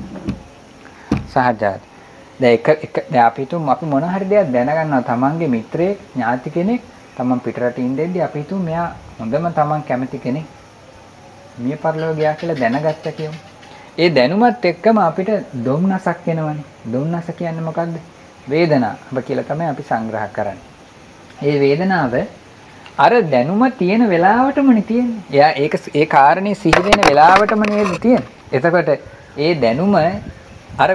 සහජාත. දැන් අපි හිතමු අපි මොන හරි දෙයක් දැනගන්නවා තමන්ගේ මිත්‍රයෙක් ඥාති කෙනෙක් තමන් පිටරටින් ඉඳෙද්දි අපි හිතමු මෙයා හොඳම තමන් කැමති කෙනෙක් මිය පරලෝ ගියා කියලා දැනගත්තා කියමු. ඒ දැනුමත් එක්කම අපිට දුම්නසක් එනවනේ. දුම්නස කියන්නේ මොකක්ද? වේදනාව කියලා තමයි අපි සංග්‍රහ කරන්නේ. ඒ වේදනාව අර දැනුම තියෙන වෙලාවටමනේ තියෙන්නේ. එයා ඒ කාරණේ සිහි වෙන වෙලාවටම නේද තියෙන්නේ. එතකොට ඒ දැනුම අර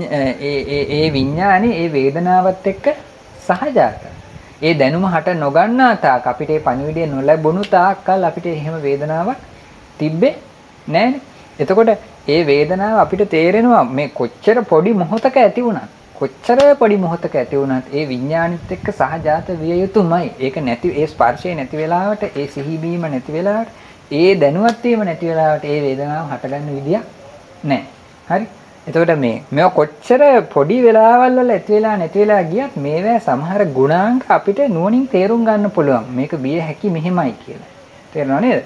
ඒ විඥානේ ඒ වේදනාවත් එක්ක සහජාතයි. ඒ දැනුම හට නොගන්නා තාක් අපිට ඒ පණිවිඩය නොලැබුණු තාක්කල් අපිට එහෙම වේදනාවක් තිබ්බේ නැහැනේ. එතකොට ඒ වේදනාව අපිට තේරෙනවා මේ කොච්චර පොඩි මොහොතක ඇති වුණත් කොච්චර පොඩි මොහොතක ඇති වුණත් ඒ විඥානිත් එක්ක සහජාත විය යුතුමයි. ඒක නැති ඒ ස්පර්ශය නැති වෙලාවට ඒ සිහිබීම නැති වෙලාවට ඒ දැනුවත් වීම නැති වෙලාවට ඒ වේදනාව හටගන්න විදියක් නැහැ. හරි? එතකොට මේව කොච්චර පොඩි වෙලාවල් වල ඇති වෙලා නැති වෙලා ගියත් මේවා සමහර ගුණාංග අපිට නුවණින් තේරුම් ගන්න පුළුවන්. මේක බිය හැකි මෙහෙමයි කියලා. තේරෙනව නේද?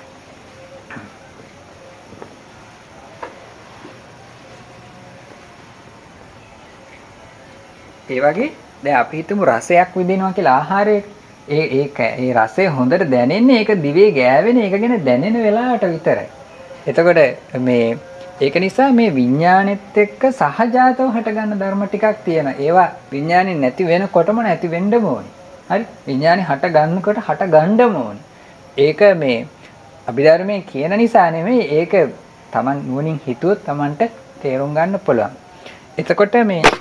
ඒ වගේ දැන් අපි හිතමු රසයක් විඳිනවා කියලා ආහාරයක ඒ රසය හොඳට දැනෙන්නේ ඒක දිවේ ගෑවෙන එක ගැන දැනෙන වෙලාවට විතරයි. එතකොට ඒක නිසා මේ විඥානෙත් එක්ක සහජාතව හටගන්න ධර්ම ටිකක් තියෙනවා. ඒවා විඥානෙ නැති වෙනකොටම නැති වෙන්නම ඕනේ. හරි? විඥානෙ හට ගන්නකොට හට ගන්නම ඕනේ. ඒක අභිධර්මයේ කියන නිසා නෙමෙයි ඒක Taman නුවණින් හිතුවොත් Tamanට තේරුම් ගන්න පුළුවන්. එතකොට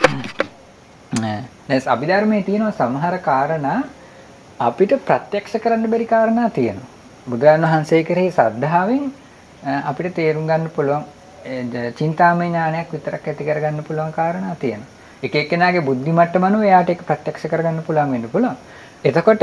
දැන් අභිධර්මයේ තියෙන සමහර කාරණා අපිට ප්‍රත්‍යක්ෂ කරන්න බැරි කාරණා තියෙනවා. බුදුරජාණන් වහන්සේ කෙරෙහි ශ්‍රද්ධාවෙන් අපිට තේරුම් ගන්න පුළුවන් චින්තාමය ඥානයක් විතරක් ඇති කරගන්න පුළුවන් කාරණා තියෙනවා. එක එක්කෙනාගේ බුද්ධි මට්ටම අනුව එයාට ඒක ප්‍රත්‍යක්ෂ කරගන්න පුළුවන් වෙන්න පුළුවන්. එතකොට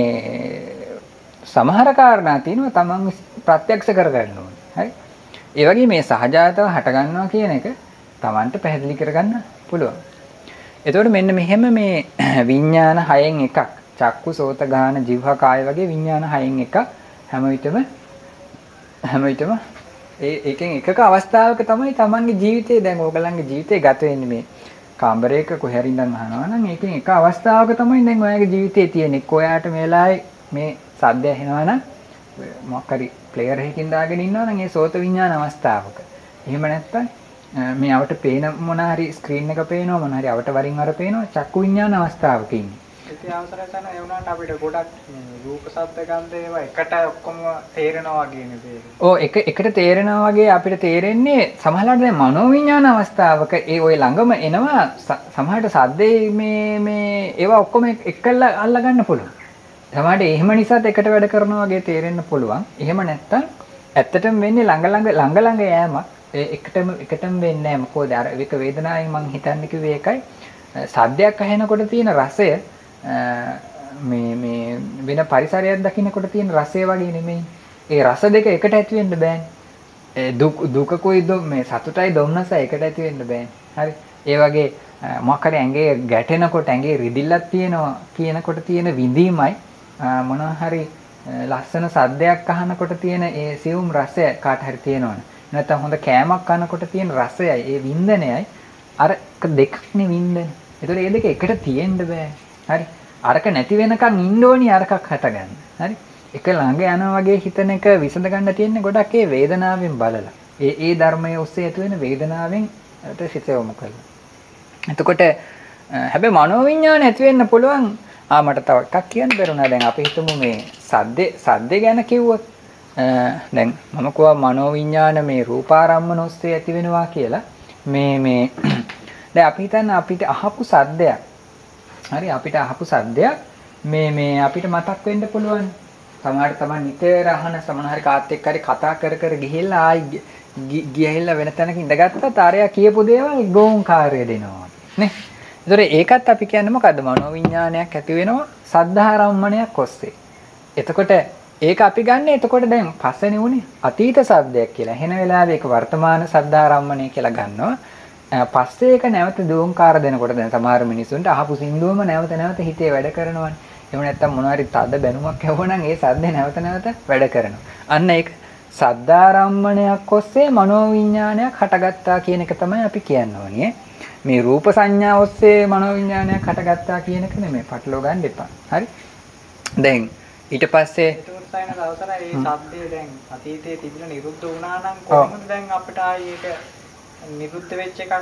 සමහර කාරණා තියෙනවා තමන් ප්‍රත්‍යක්ෂ කරගන්න ඕනේ. හරි? ඒ වගේ මේ සහජාතව හට ගන්නවා කියන එක තමන්ට පැහැදිලි කරගන්න පුළුවන්. එතකොට මෙන්න මෙහෙම මේ විඥාන හයෙන් එකක් චක්කු සෝත ගාන જીවහා කාය වගේ විඥාන හයෙන් එකක් හැම විටම ඒකෙන් එකක අවස්ථාවක තමයි තමන්ගේ ජීවිතේ දැන් ඕගලන්ගේ ජීවිතේ ගත වෙන්නේ මේ කාමරයක කොහේ හරි ඉඳන් අහනවා නම් ඒකෙන් එක අවස්ථාවක තමයි දැන් ඔයාගේ ජීවිතේ තියෙන්නේ. ඔයාට මේ වෙලාවේ මේ සද්ද ඇහෙනවා නම් මොකක් හරි ප්ලේයර් එකකින් දාගෙන ඉන්නවා නම් ඒ සෝත විඥාන අවස්ථාවක. එහෙම නැත්නම් මේ අවට පේන මොන හරි ස්ක්‍රීන් එක පේනවා මොන හරි අවට වරින් වර පේනවා චක්කු විඥාන අවස්ථාවක ඉන්නේ. ඒ අවසරය තමයි ඒ වුණාට අපිට ගොඩක් රූප ශබ්ද ගන්ධ ඒවා එකට ඔක්කොම තේරෙනවා වගේ නේද? ඔව් එකට තේරෙනවා වගේ අපිට තේරෙන්නේ සමහරවිට දැන් මනෝවිඥාන අවස්ථාවක ඒ ওই ළඟම එනවා සමහරට සද්දේ මේ ඒවා ඔක්කොම එක්කලා අල්ල ගන්න පුළුවන්. සමහරට එහෙම නිසාත් එකට වැඩ කරනවා වගේ තේරෙන්න පුළුවන්. එහෙම නැත්තම් ඇත්තටම වෙන්නේ ළඟ යෑමක්. එකටම වෙන්නේ නැහැ. මොකද අර එක වේදනාවෙන් මං හිතන්නේ කිව්වේ ඒකයි. සද්දයක් ඇහෙනකොට තියෙන රසය මේ වෙන පරිසරයක් දකින්නකොට තියෙන රසය වගේ නෙමෙයි. ඒ රස දෙක එකට ඇති වෙන්න බෑනේ. දුකකුයි මේ සතුටයි දුම්නසයි එකට ඇති වෙන්න බෑනේ. හරි. ඒ වගේ මොකක් හරි ඇඟේ ගැටෙනකොට ඇඟේ රිදිල්ලක් තියෙනවා කියනකොට තියෙන විඳීමයි මොනවා හරි ලස්සන සද්දයක් අහනකොට තියෙන ඒ සියුම් රසය කාට හරි තියෙනවනේ. නැත්නම් හොඳ කෑමක් කනකොට තියෙන රසයයි ඒ වින්දනයයි අර දෙකක්නේ වින්දන. ඒතකොට මේ දෙක එකට තියෙන්න බෑ. හරි. අරක නැති වෙනකන් ඉන්න ඕනි අරකක් හටගන්න. හරි. එක ළඟ යනවා වගේ හිතන එක විසඳ ගන්න තියෙන්නේ ගොඩක් ඒ වේදනාවෙන් බලලා. ඒ ධර්මයේ ඔස්සේ ඇති වෙන වේදනාවෙන් සිත යොමු කරලා. එතකොට හැබැයි මනෝවිඤ්ඤාණය ඇති වෙන්න පුළුවන් මට තව එකක් කියන්න බැරුණා. දැන් අපි හිතමු මේ සද්දේ ගැන කිව්වොත් දැන් මම කිව්වා මනෝවිඤ්ඤාණ මේ රූපාරම්මන ඔස්සේ ඇති වෙනවා කියලා. මේ දැන් අපි හිතන්න අපිට අහපු සද්දයක්. හරි අපිට අහපු සද්දයක් මේ අපිට මතක් වෙන්න පුළුවන්. සමහරට තමයි නිතර අහන සමහර කාත් එක්ක හරි කතා කර ගිහිල්ලා ආයි ගිහිල්ලා වෙන තැනක ඉඳගත්තත් ආරයා කියපු දේවල් ගෝංකාරය දෙනවා නේ. ඒතර ඒකත් අපි කියන්නේ මොකද්ද? මනෝවිඤ්ඤාණයක් ඇති වෙනවා සද්ධාරම්මණයක් ඔස්සේ. එතකොට ඒක අපි ගන්න එතකොට දැන් පස්සනේ උනේ අතීත සද්දයක් කියලා. එහෙන වෙලාවේ ඒක වර්තමාන සද්ධාරම්මණය කියලා ගන්නවා. පස්සේ ඒක නැවත දෝංකාර දෙනකොට දැන් සමහර මිනිස්සුන්ට අහපු සින්දුවම නැවත හිතේ වැඩ කරනවානේ. එහෙම නැත්නම් මොනවා හරි තද බැනුමක් ඇහුවනම් ඒ සද්දේ නැවත වැඩ කරනවා. අන්න ඒක සද්ධාරම්මණයක් ඔස්සේ මනෝවිඤ්ඤාණයක් හටගත්තා කියන එක තමයි අපි කියන්නේ. මේ රූප සංඥා ඔස්සේ මනෝවිඤ්ඤාණයක් හටගත්තා කියන එක නෙමෙයි. පටලව ගන්න එපා. හරි? දැන් ඊට පස්සේ ඒකට සයින දවසට ඒ සද්දේ දැන් අතීතයේ තිබුණ නිරුද්ධ වුණා නම් කොහොමද දැන් අපිට ආයේ ඒක නිරුද්ධ වෙච්ච එකක්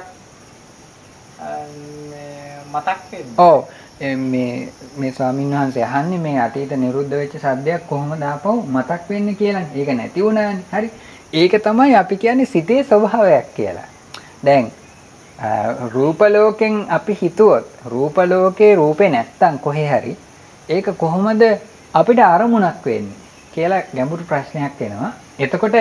මතක් වෙන්නේ? ඔව් මේ ස්වාමීන් වහන්සේ අහන්නේ මේ අතීත නිරුද්ධ වෙච්ච සද්දයක් කොහොමද ආපහු මතක් වෙන්නේ කියලා. ඒක නැති වුණානේ. හරි. ඒක තමයි අපි කියන්නේ සිතේ ස්වභාවයක් කියලා. දැන් රූප ලෝකෙන් අපි හිතුවොත් රූප ලෝකේ රූපේ නැත්තම් කොහේ හරි ඒක කොහොමද අපිට අරමුණක් වෙන්නේ කියලා ගැඹුරු ප්‍රශ්නයක් එනවා. එතකොට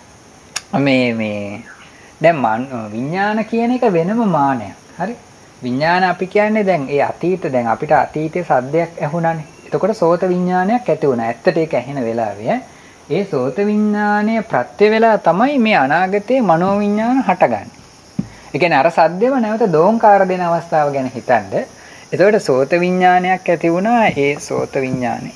මේ දැන් විඥාන කියන එක වෙනම මානයක්. හරි? විඥාන අපි කියන්නේ දැන් ඒ අතීත දැන් අපිට අතීතයේ සද්දයක් ඇහුණානේ. එතකොට සෝත විඥානයක් ඇති වුණා. ඇත්තට ඒක ඇහෙන වෙලාවේ ඒ සෝත විඥානය ප්‍රත්‍ය වෙලා තමයි මේ අනාගතයේ මනෝ විඥාන හටගන්නේ. ඒ කියන්නේ අර සද්දෙම නැවත දෝංකාර දෙන අවස්ථාව ගැන හිතනද එතකොට සෝත විඥානයක් ඇති වුණා. ඒ සෝත විඥානේ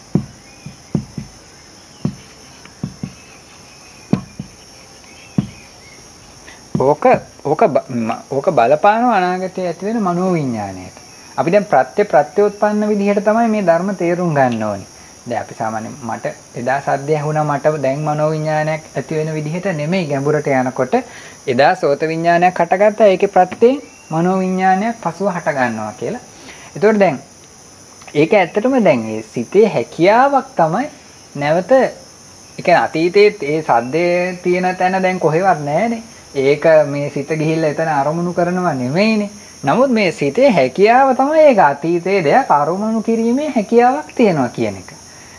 ඕක බලපානවා අනාගතයේ ඇති වෙන මනෝවිඤ්ඤාණයට. අපි දැන් ප්‍රත්‍යඋත්පන්න විදිහට තමයි මේ ධර්ම තේරුම් ගන්න ඕනේ. දැන් අපි සාමාන්‍යයෙන් මට එදා සද්දය ඇහුණා මට දැන් මනෝවිඤ්ඤාණයක් ඇති වෙන විදිහට නෙමෙයි ගැඹුරට යනකොට එදා සෝත විඤ්ඤාණයක් හටගත්තා ඒකේ ප්‍රත්‍යයෙන් මනෝවිඤ්ඤාණයක් පසුව හට ගන්නවා කියලා. ඒතකොට දැන් ඒක ඇත්තටම දැන් ඒ සිතේ හැකියාවක් තමයි නැවත ඒ කියන්නේ අතීතයේ ඒ සද්දේ තියෙන තැන දැන් කොහෙවත් නැහැනේ. ඒක මේ සිත ගිහිල්ලා එතන අරමුණු කරනවා නෙමෙයිනේ. නමුත් මේ සිතේ හැකියාව තමයි ඒක අතීතයේ දෙයක් අරමුණු කිරීමේ හැකියාවක් තියෙනවා කියන එක.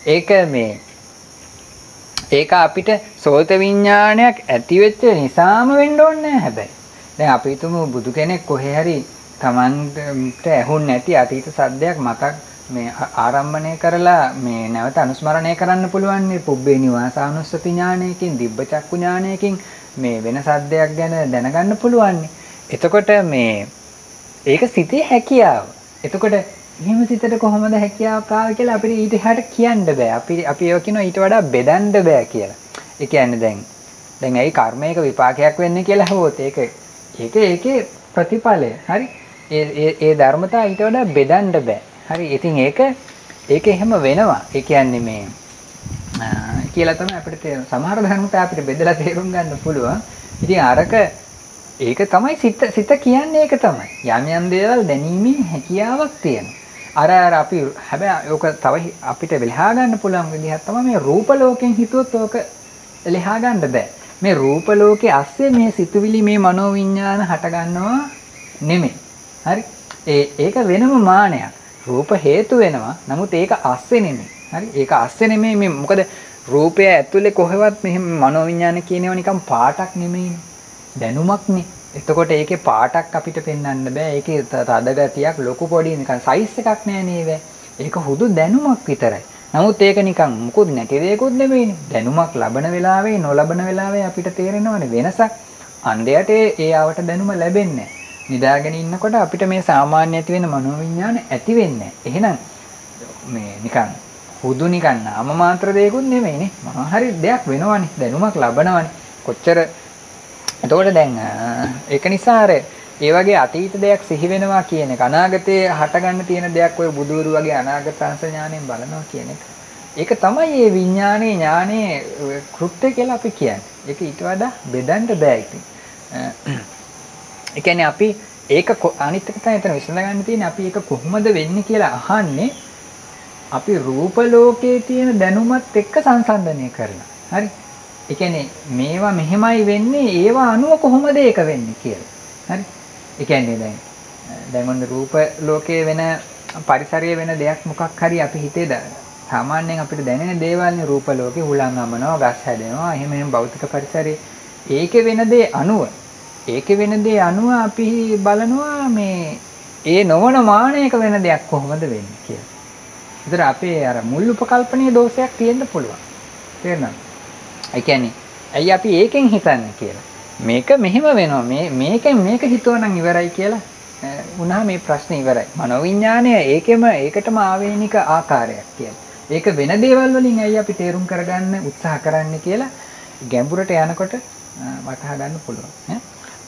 ඒක අපිට සෝත විඥානයක් ඇති වෙච්ච නිසාම වෙන්න ඕනේ නැහැ හැබැයි. දැන් අපි හිතමු බුදු කෙනෙක් කොහේ හරි Tamanට ඇහුන්නේ නැති අතීත සද්දයක් මතක් මේ ආරම්භණය කරලා මේ නැවත අනුස්මරණය කරන්න පුළුවන් නේ පුබ්බේ නිවාසානුස්සති ඥානයකින් දිබ්බ චක්කු ඥානයකින් මේ වෙන සද්දයක් ගැන දැනගන්න පුළුවන්. එතකොට මේ ඒක සිතේ හැකියාව. එතකොට එහෙම සිතට කොහොමද හැකියාවක් ආවේ කියලා අපිට ඊට එහාට කියන්න බෑ. අපි ඒක කියනවා ඊට වඩා බෙදන්න බෑ කියලා. ඒ කියන්නේ දැන් ඇයි කර්මයක විපාකයක් වෙන්නේ කියලා හවොත් ඒකේ ප්‍රතිඵලය. හරි? ඒ ධර්මතා ඊට වඩා බෙදන්න බෑ. හරි? ඉතින් ඒක එහෙම වෙනවා. ඒ කියන්නේ මේ කියලා තමයි අපිට සමහර ධර්මතා අපිට බෙදලා තේරුම් ගන්න පුළුවන්. ඉතින් ඒක තමයි සිත කියන්නේ ඒක තමයි. යම් දේවල් දැනීමේ හැකියාවක් තියෙනවා. අර අපි හැබැයි ඕක තව අපිට ලෙහා ගන්න පුළුවන් විදිහක් තමයි මේ රූප ලෝකෙන් හිතුවොත් ඕක ලෙහා ගන්න බෑ. මේ රූප ලෝකයේ ඇස්සේ මේ සිතුවිලි මේ මනෝවිඤ්ඤාණ හට ගන්නවා නෙමෙයි. හරි? ඒක වෙනම මානයක්. රූප හේතු වෙනවා. නමුත් ඒක ඇස්සේ නෙමෙයි. හරි? ඒක ඇස්සේ නෙමෙයි මේ මොකද රූපය ඇතුලේ කොහෙවත් මෙහෙම මනෝවිඤ්ඤාණ කියනවා නිකන් පාටක් නෙමෙයිනේ. දැනුමක්නේ. එතකොට ඒකේ පාටක් අපිට පෙන්වන්න බෑ. ඒකේ තද ගතියක් ලොකු පොඩි නිකන් සයිස් එකක් නෑ නේද? ඒක හුදු දැනුමක් විතරයි. නමුත් ඒක නිකන් මුකුත් නැති දෙයක්වත් නෙමෙයිනේ. දැනුමක් ලබන වෙලාවේ නොලබන වෙලාවේ අපිට තේරෙනවනේ වෙනසක්. අන්ධයට ඒ ආවට දැනුම ලැබෙන්නේ නෑ. නිදාගෙන ඉන්නකොට අපිට මේ සාමාන්‍ය ඇති වෙන මනෝවිඤ්ඤාණ ඇති වෙන්නේ නෑ. එහෙනම් මේ නිකන් හුදු නිකන් නාම මාත්‍ර දෙයක්වත් නෙමෙයිනේ. මොනවා හරි දෙයක් වෙනවනේ. දැනුමක් ලබනවනේ. කොච්චර එතකොට දැන් ඒක නිසා ඒ වගේ අතීත දෙයක් සිහි වෙනවා කියන එක අනාගතයේ හටගන්න තියෙන දෙයක් ඔය බුදුරු වගේ අනාගතාංශ ඥාණයෙන් බලනවා කියන එක. ඒක තමයි මේ විඥානයේ ඥානයේ කෘත්‍ය කියලා අපි කියන්නේ. ඒක ඊට වඩා බෙදන්න බෑ ඉතින්. ඒ කියන්නේ අපි ඒක අනිත් එක තමයි එතන විසඳ ගන්න තියෙන්නේ. අපි ඒක කොහොමද වෙන්නේ කියලා අහන්නේ අපි රූප ලෝකයේ තියෙන දැනුමත් එක්ක සංසන්දනය කරලා. හරි. ඒ කියන්නේ මේවා මෙහෙමයි වෙන්නේ ඒවා අනුව කොහොමද ඒක වෙන්නේ කියලා. හරි. ඒ කියන්නේ දැන් ඔන්න රූප ලෝකයේ වෙන පරිසරයේ වෙන දෙයක් මොකක් හරි අපි හිතේ සාමාන්‍යයෙන් අපිට දැනෙන දේවල්නේ රූප ලෝකේ හුලං අමනවා, ගස් හැදෙනවා, එහෙම භෞතික පරිසරයේ ඒකේ වෙන දේ අනුව අපි බලනවා මේ ඒ නොවන මානයක වෙන දෙයක් කොහොමද වෙන්නේ කියලා. ඒතර අපේ අර මුල් උපකල්පනීය දෝෂයක් තියෙන්න පුළුවන්. තේරෙනවද? ඒ කියන්නේ ඇයි අපි ඒකෙන් හිතන්නේ කියලා. මේක මෙහෙම වෙනවා. මේකෙන් මේක හිතුවනම් ඉවරයි කියලා වුණා මේ ප්‍රශ්නේ ඉවරයි. මනෝවිඤ්ඤාණය ඒකටම ආවේනික ආකාරයක් කියන්නේ. ඒක වෙන දේවල් වලින් ඇයි අපි තේරුම් කරගන්න උත්සාහ කරන්නේ කියලා ගැඹුරට යනකොට වටහා ගන්න පුළුවන්.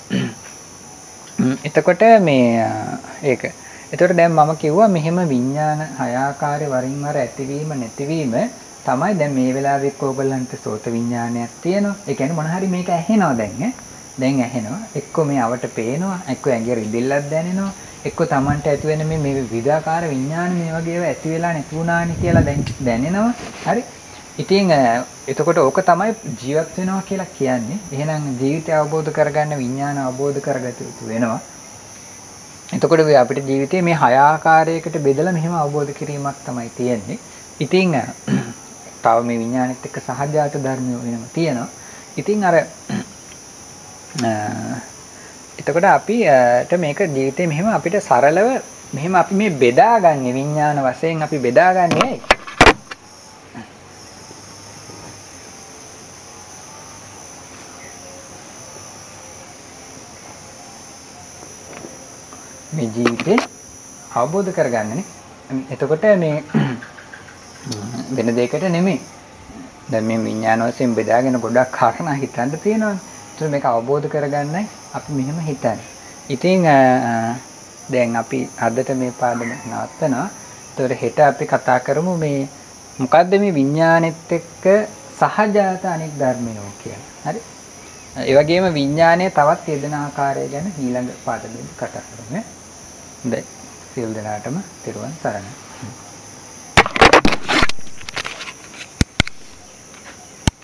එතකොට මේ ඒක. එතකොට දැන් මම කිව්වා මෙහෙම විඥාන හය ආකාරයේ වරින් වර ඇතිවීම නැතිවීම තමයි දැන් මේ වෙලාවේ එක්ක ඕගොල්ලන්ට සෝත විඥානයක් තියෙනවා. ඒ කියන්නේ මොන හරි මේක ඇහෙනවා දැන් දැන් ඇහෙනවා. එක්ක මේ අවට පේනවා, එක්ක ඇඟේ රිදෙල්ලක් දැනෙනවා, එක්ක Tamanට ඇති වෙන මේ විවිධාකාර විඥාන මේ වගේ ඒවා ඇති වෙලා නැති වුණානි කියලා දැන් දැනෙනවා. හරි. ඉතින් එතකොට ඕක තමයි ජීවත් වෙනවා කියලා කියන්නේ. එහෙනම් ජීවිතය අවබෝධ කරගන්න විඥාන අවබෝධ කරගත යුතු වෙනවා. එතකොට අපිට ජීවිතේ මේ හය ආකාරයකට බෙදලා මෙහෙම අවබෝධ කිරීමක් තමයි තියෙන්නේ. ඉතින් තව මේ විඥානෙත් එක්ක සහජාත ධර්ම වෙනම තියෙනවා. ඉතින් අර එතකොට අපිට මේක ජීවිතේ මෙහෙම අපිට සරලව මෙහෙම අපි මේ බෙදාගන්නේ විඥාන වශයෙන් අපි බෙදාගන්නේ ඇයි? මේ ජීවිතේ අවබෝධ කරගන්නනේ. එතකොට මේ වෙන දෙයකට නෙමෙයි. දැන් මේ විඥාන වශයෙන් බෙදාගෙන ගොඩක් කාරණා හිතන්න තියෙනවානේ. ඒත් මේක අවබෝධ කරගන්නයි අපි මෙහෙම හිතන්නේ. ඉතින් දැන් අපි අදට මේ පාඩම නවත්තනවා. ඒතකොට හෙට අපි කතා කරමු මේ මොකද්ද මේ විඥානෙත් එක්ක සහජාත අනෙක් ධර්මයෝ කියලා. හරි? ඒ වගේම විඥානයේ තවත් යෙදෙන ආකාරය ගැන ඊළඟ පාඩමෙන් කතා කරමු. හොඳයි. සියලු දෙනාටම තෙරුවන් සරණයි.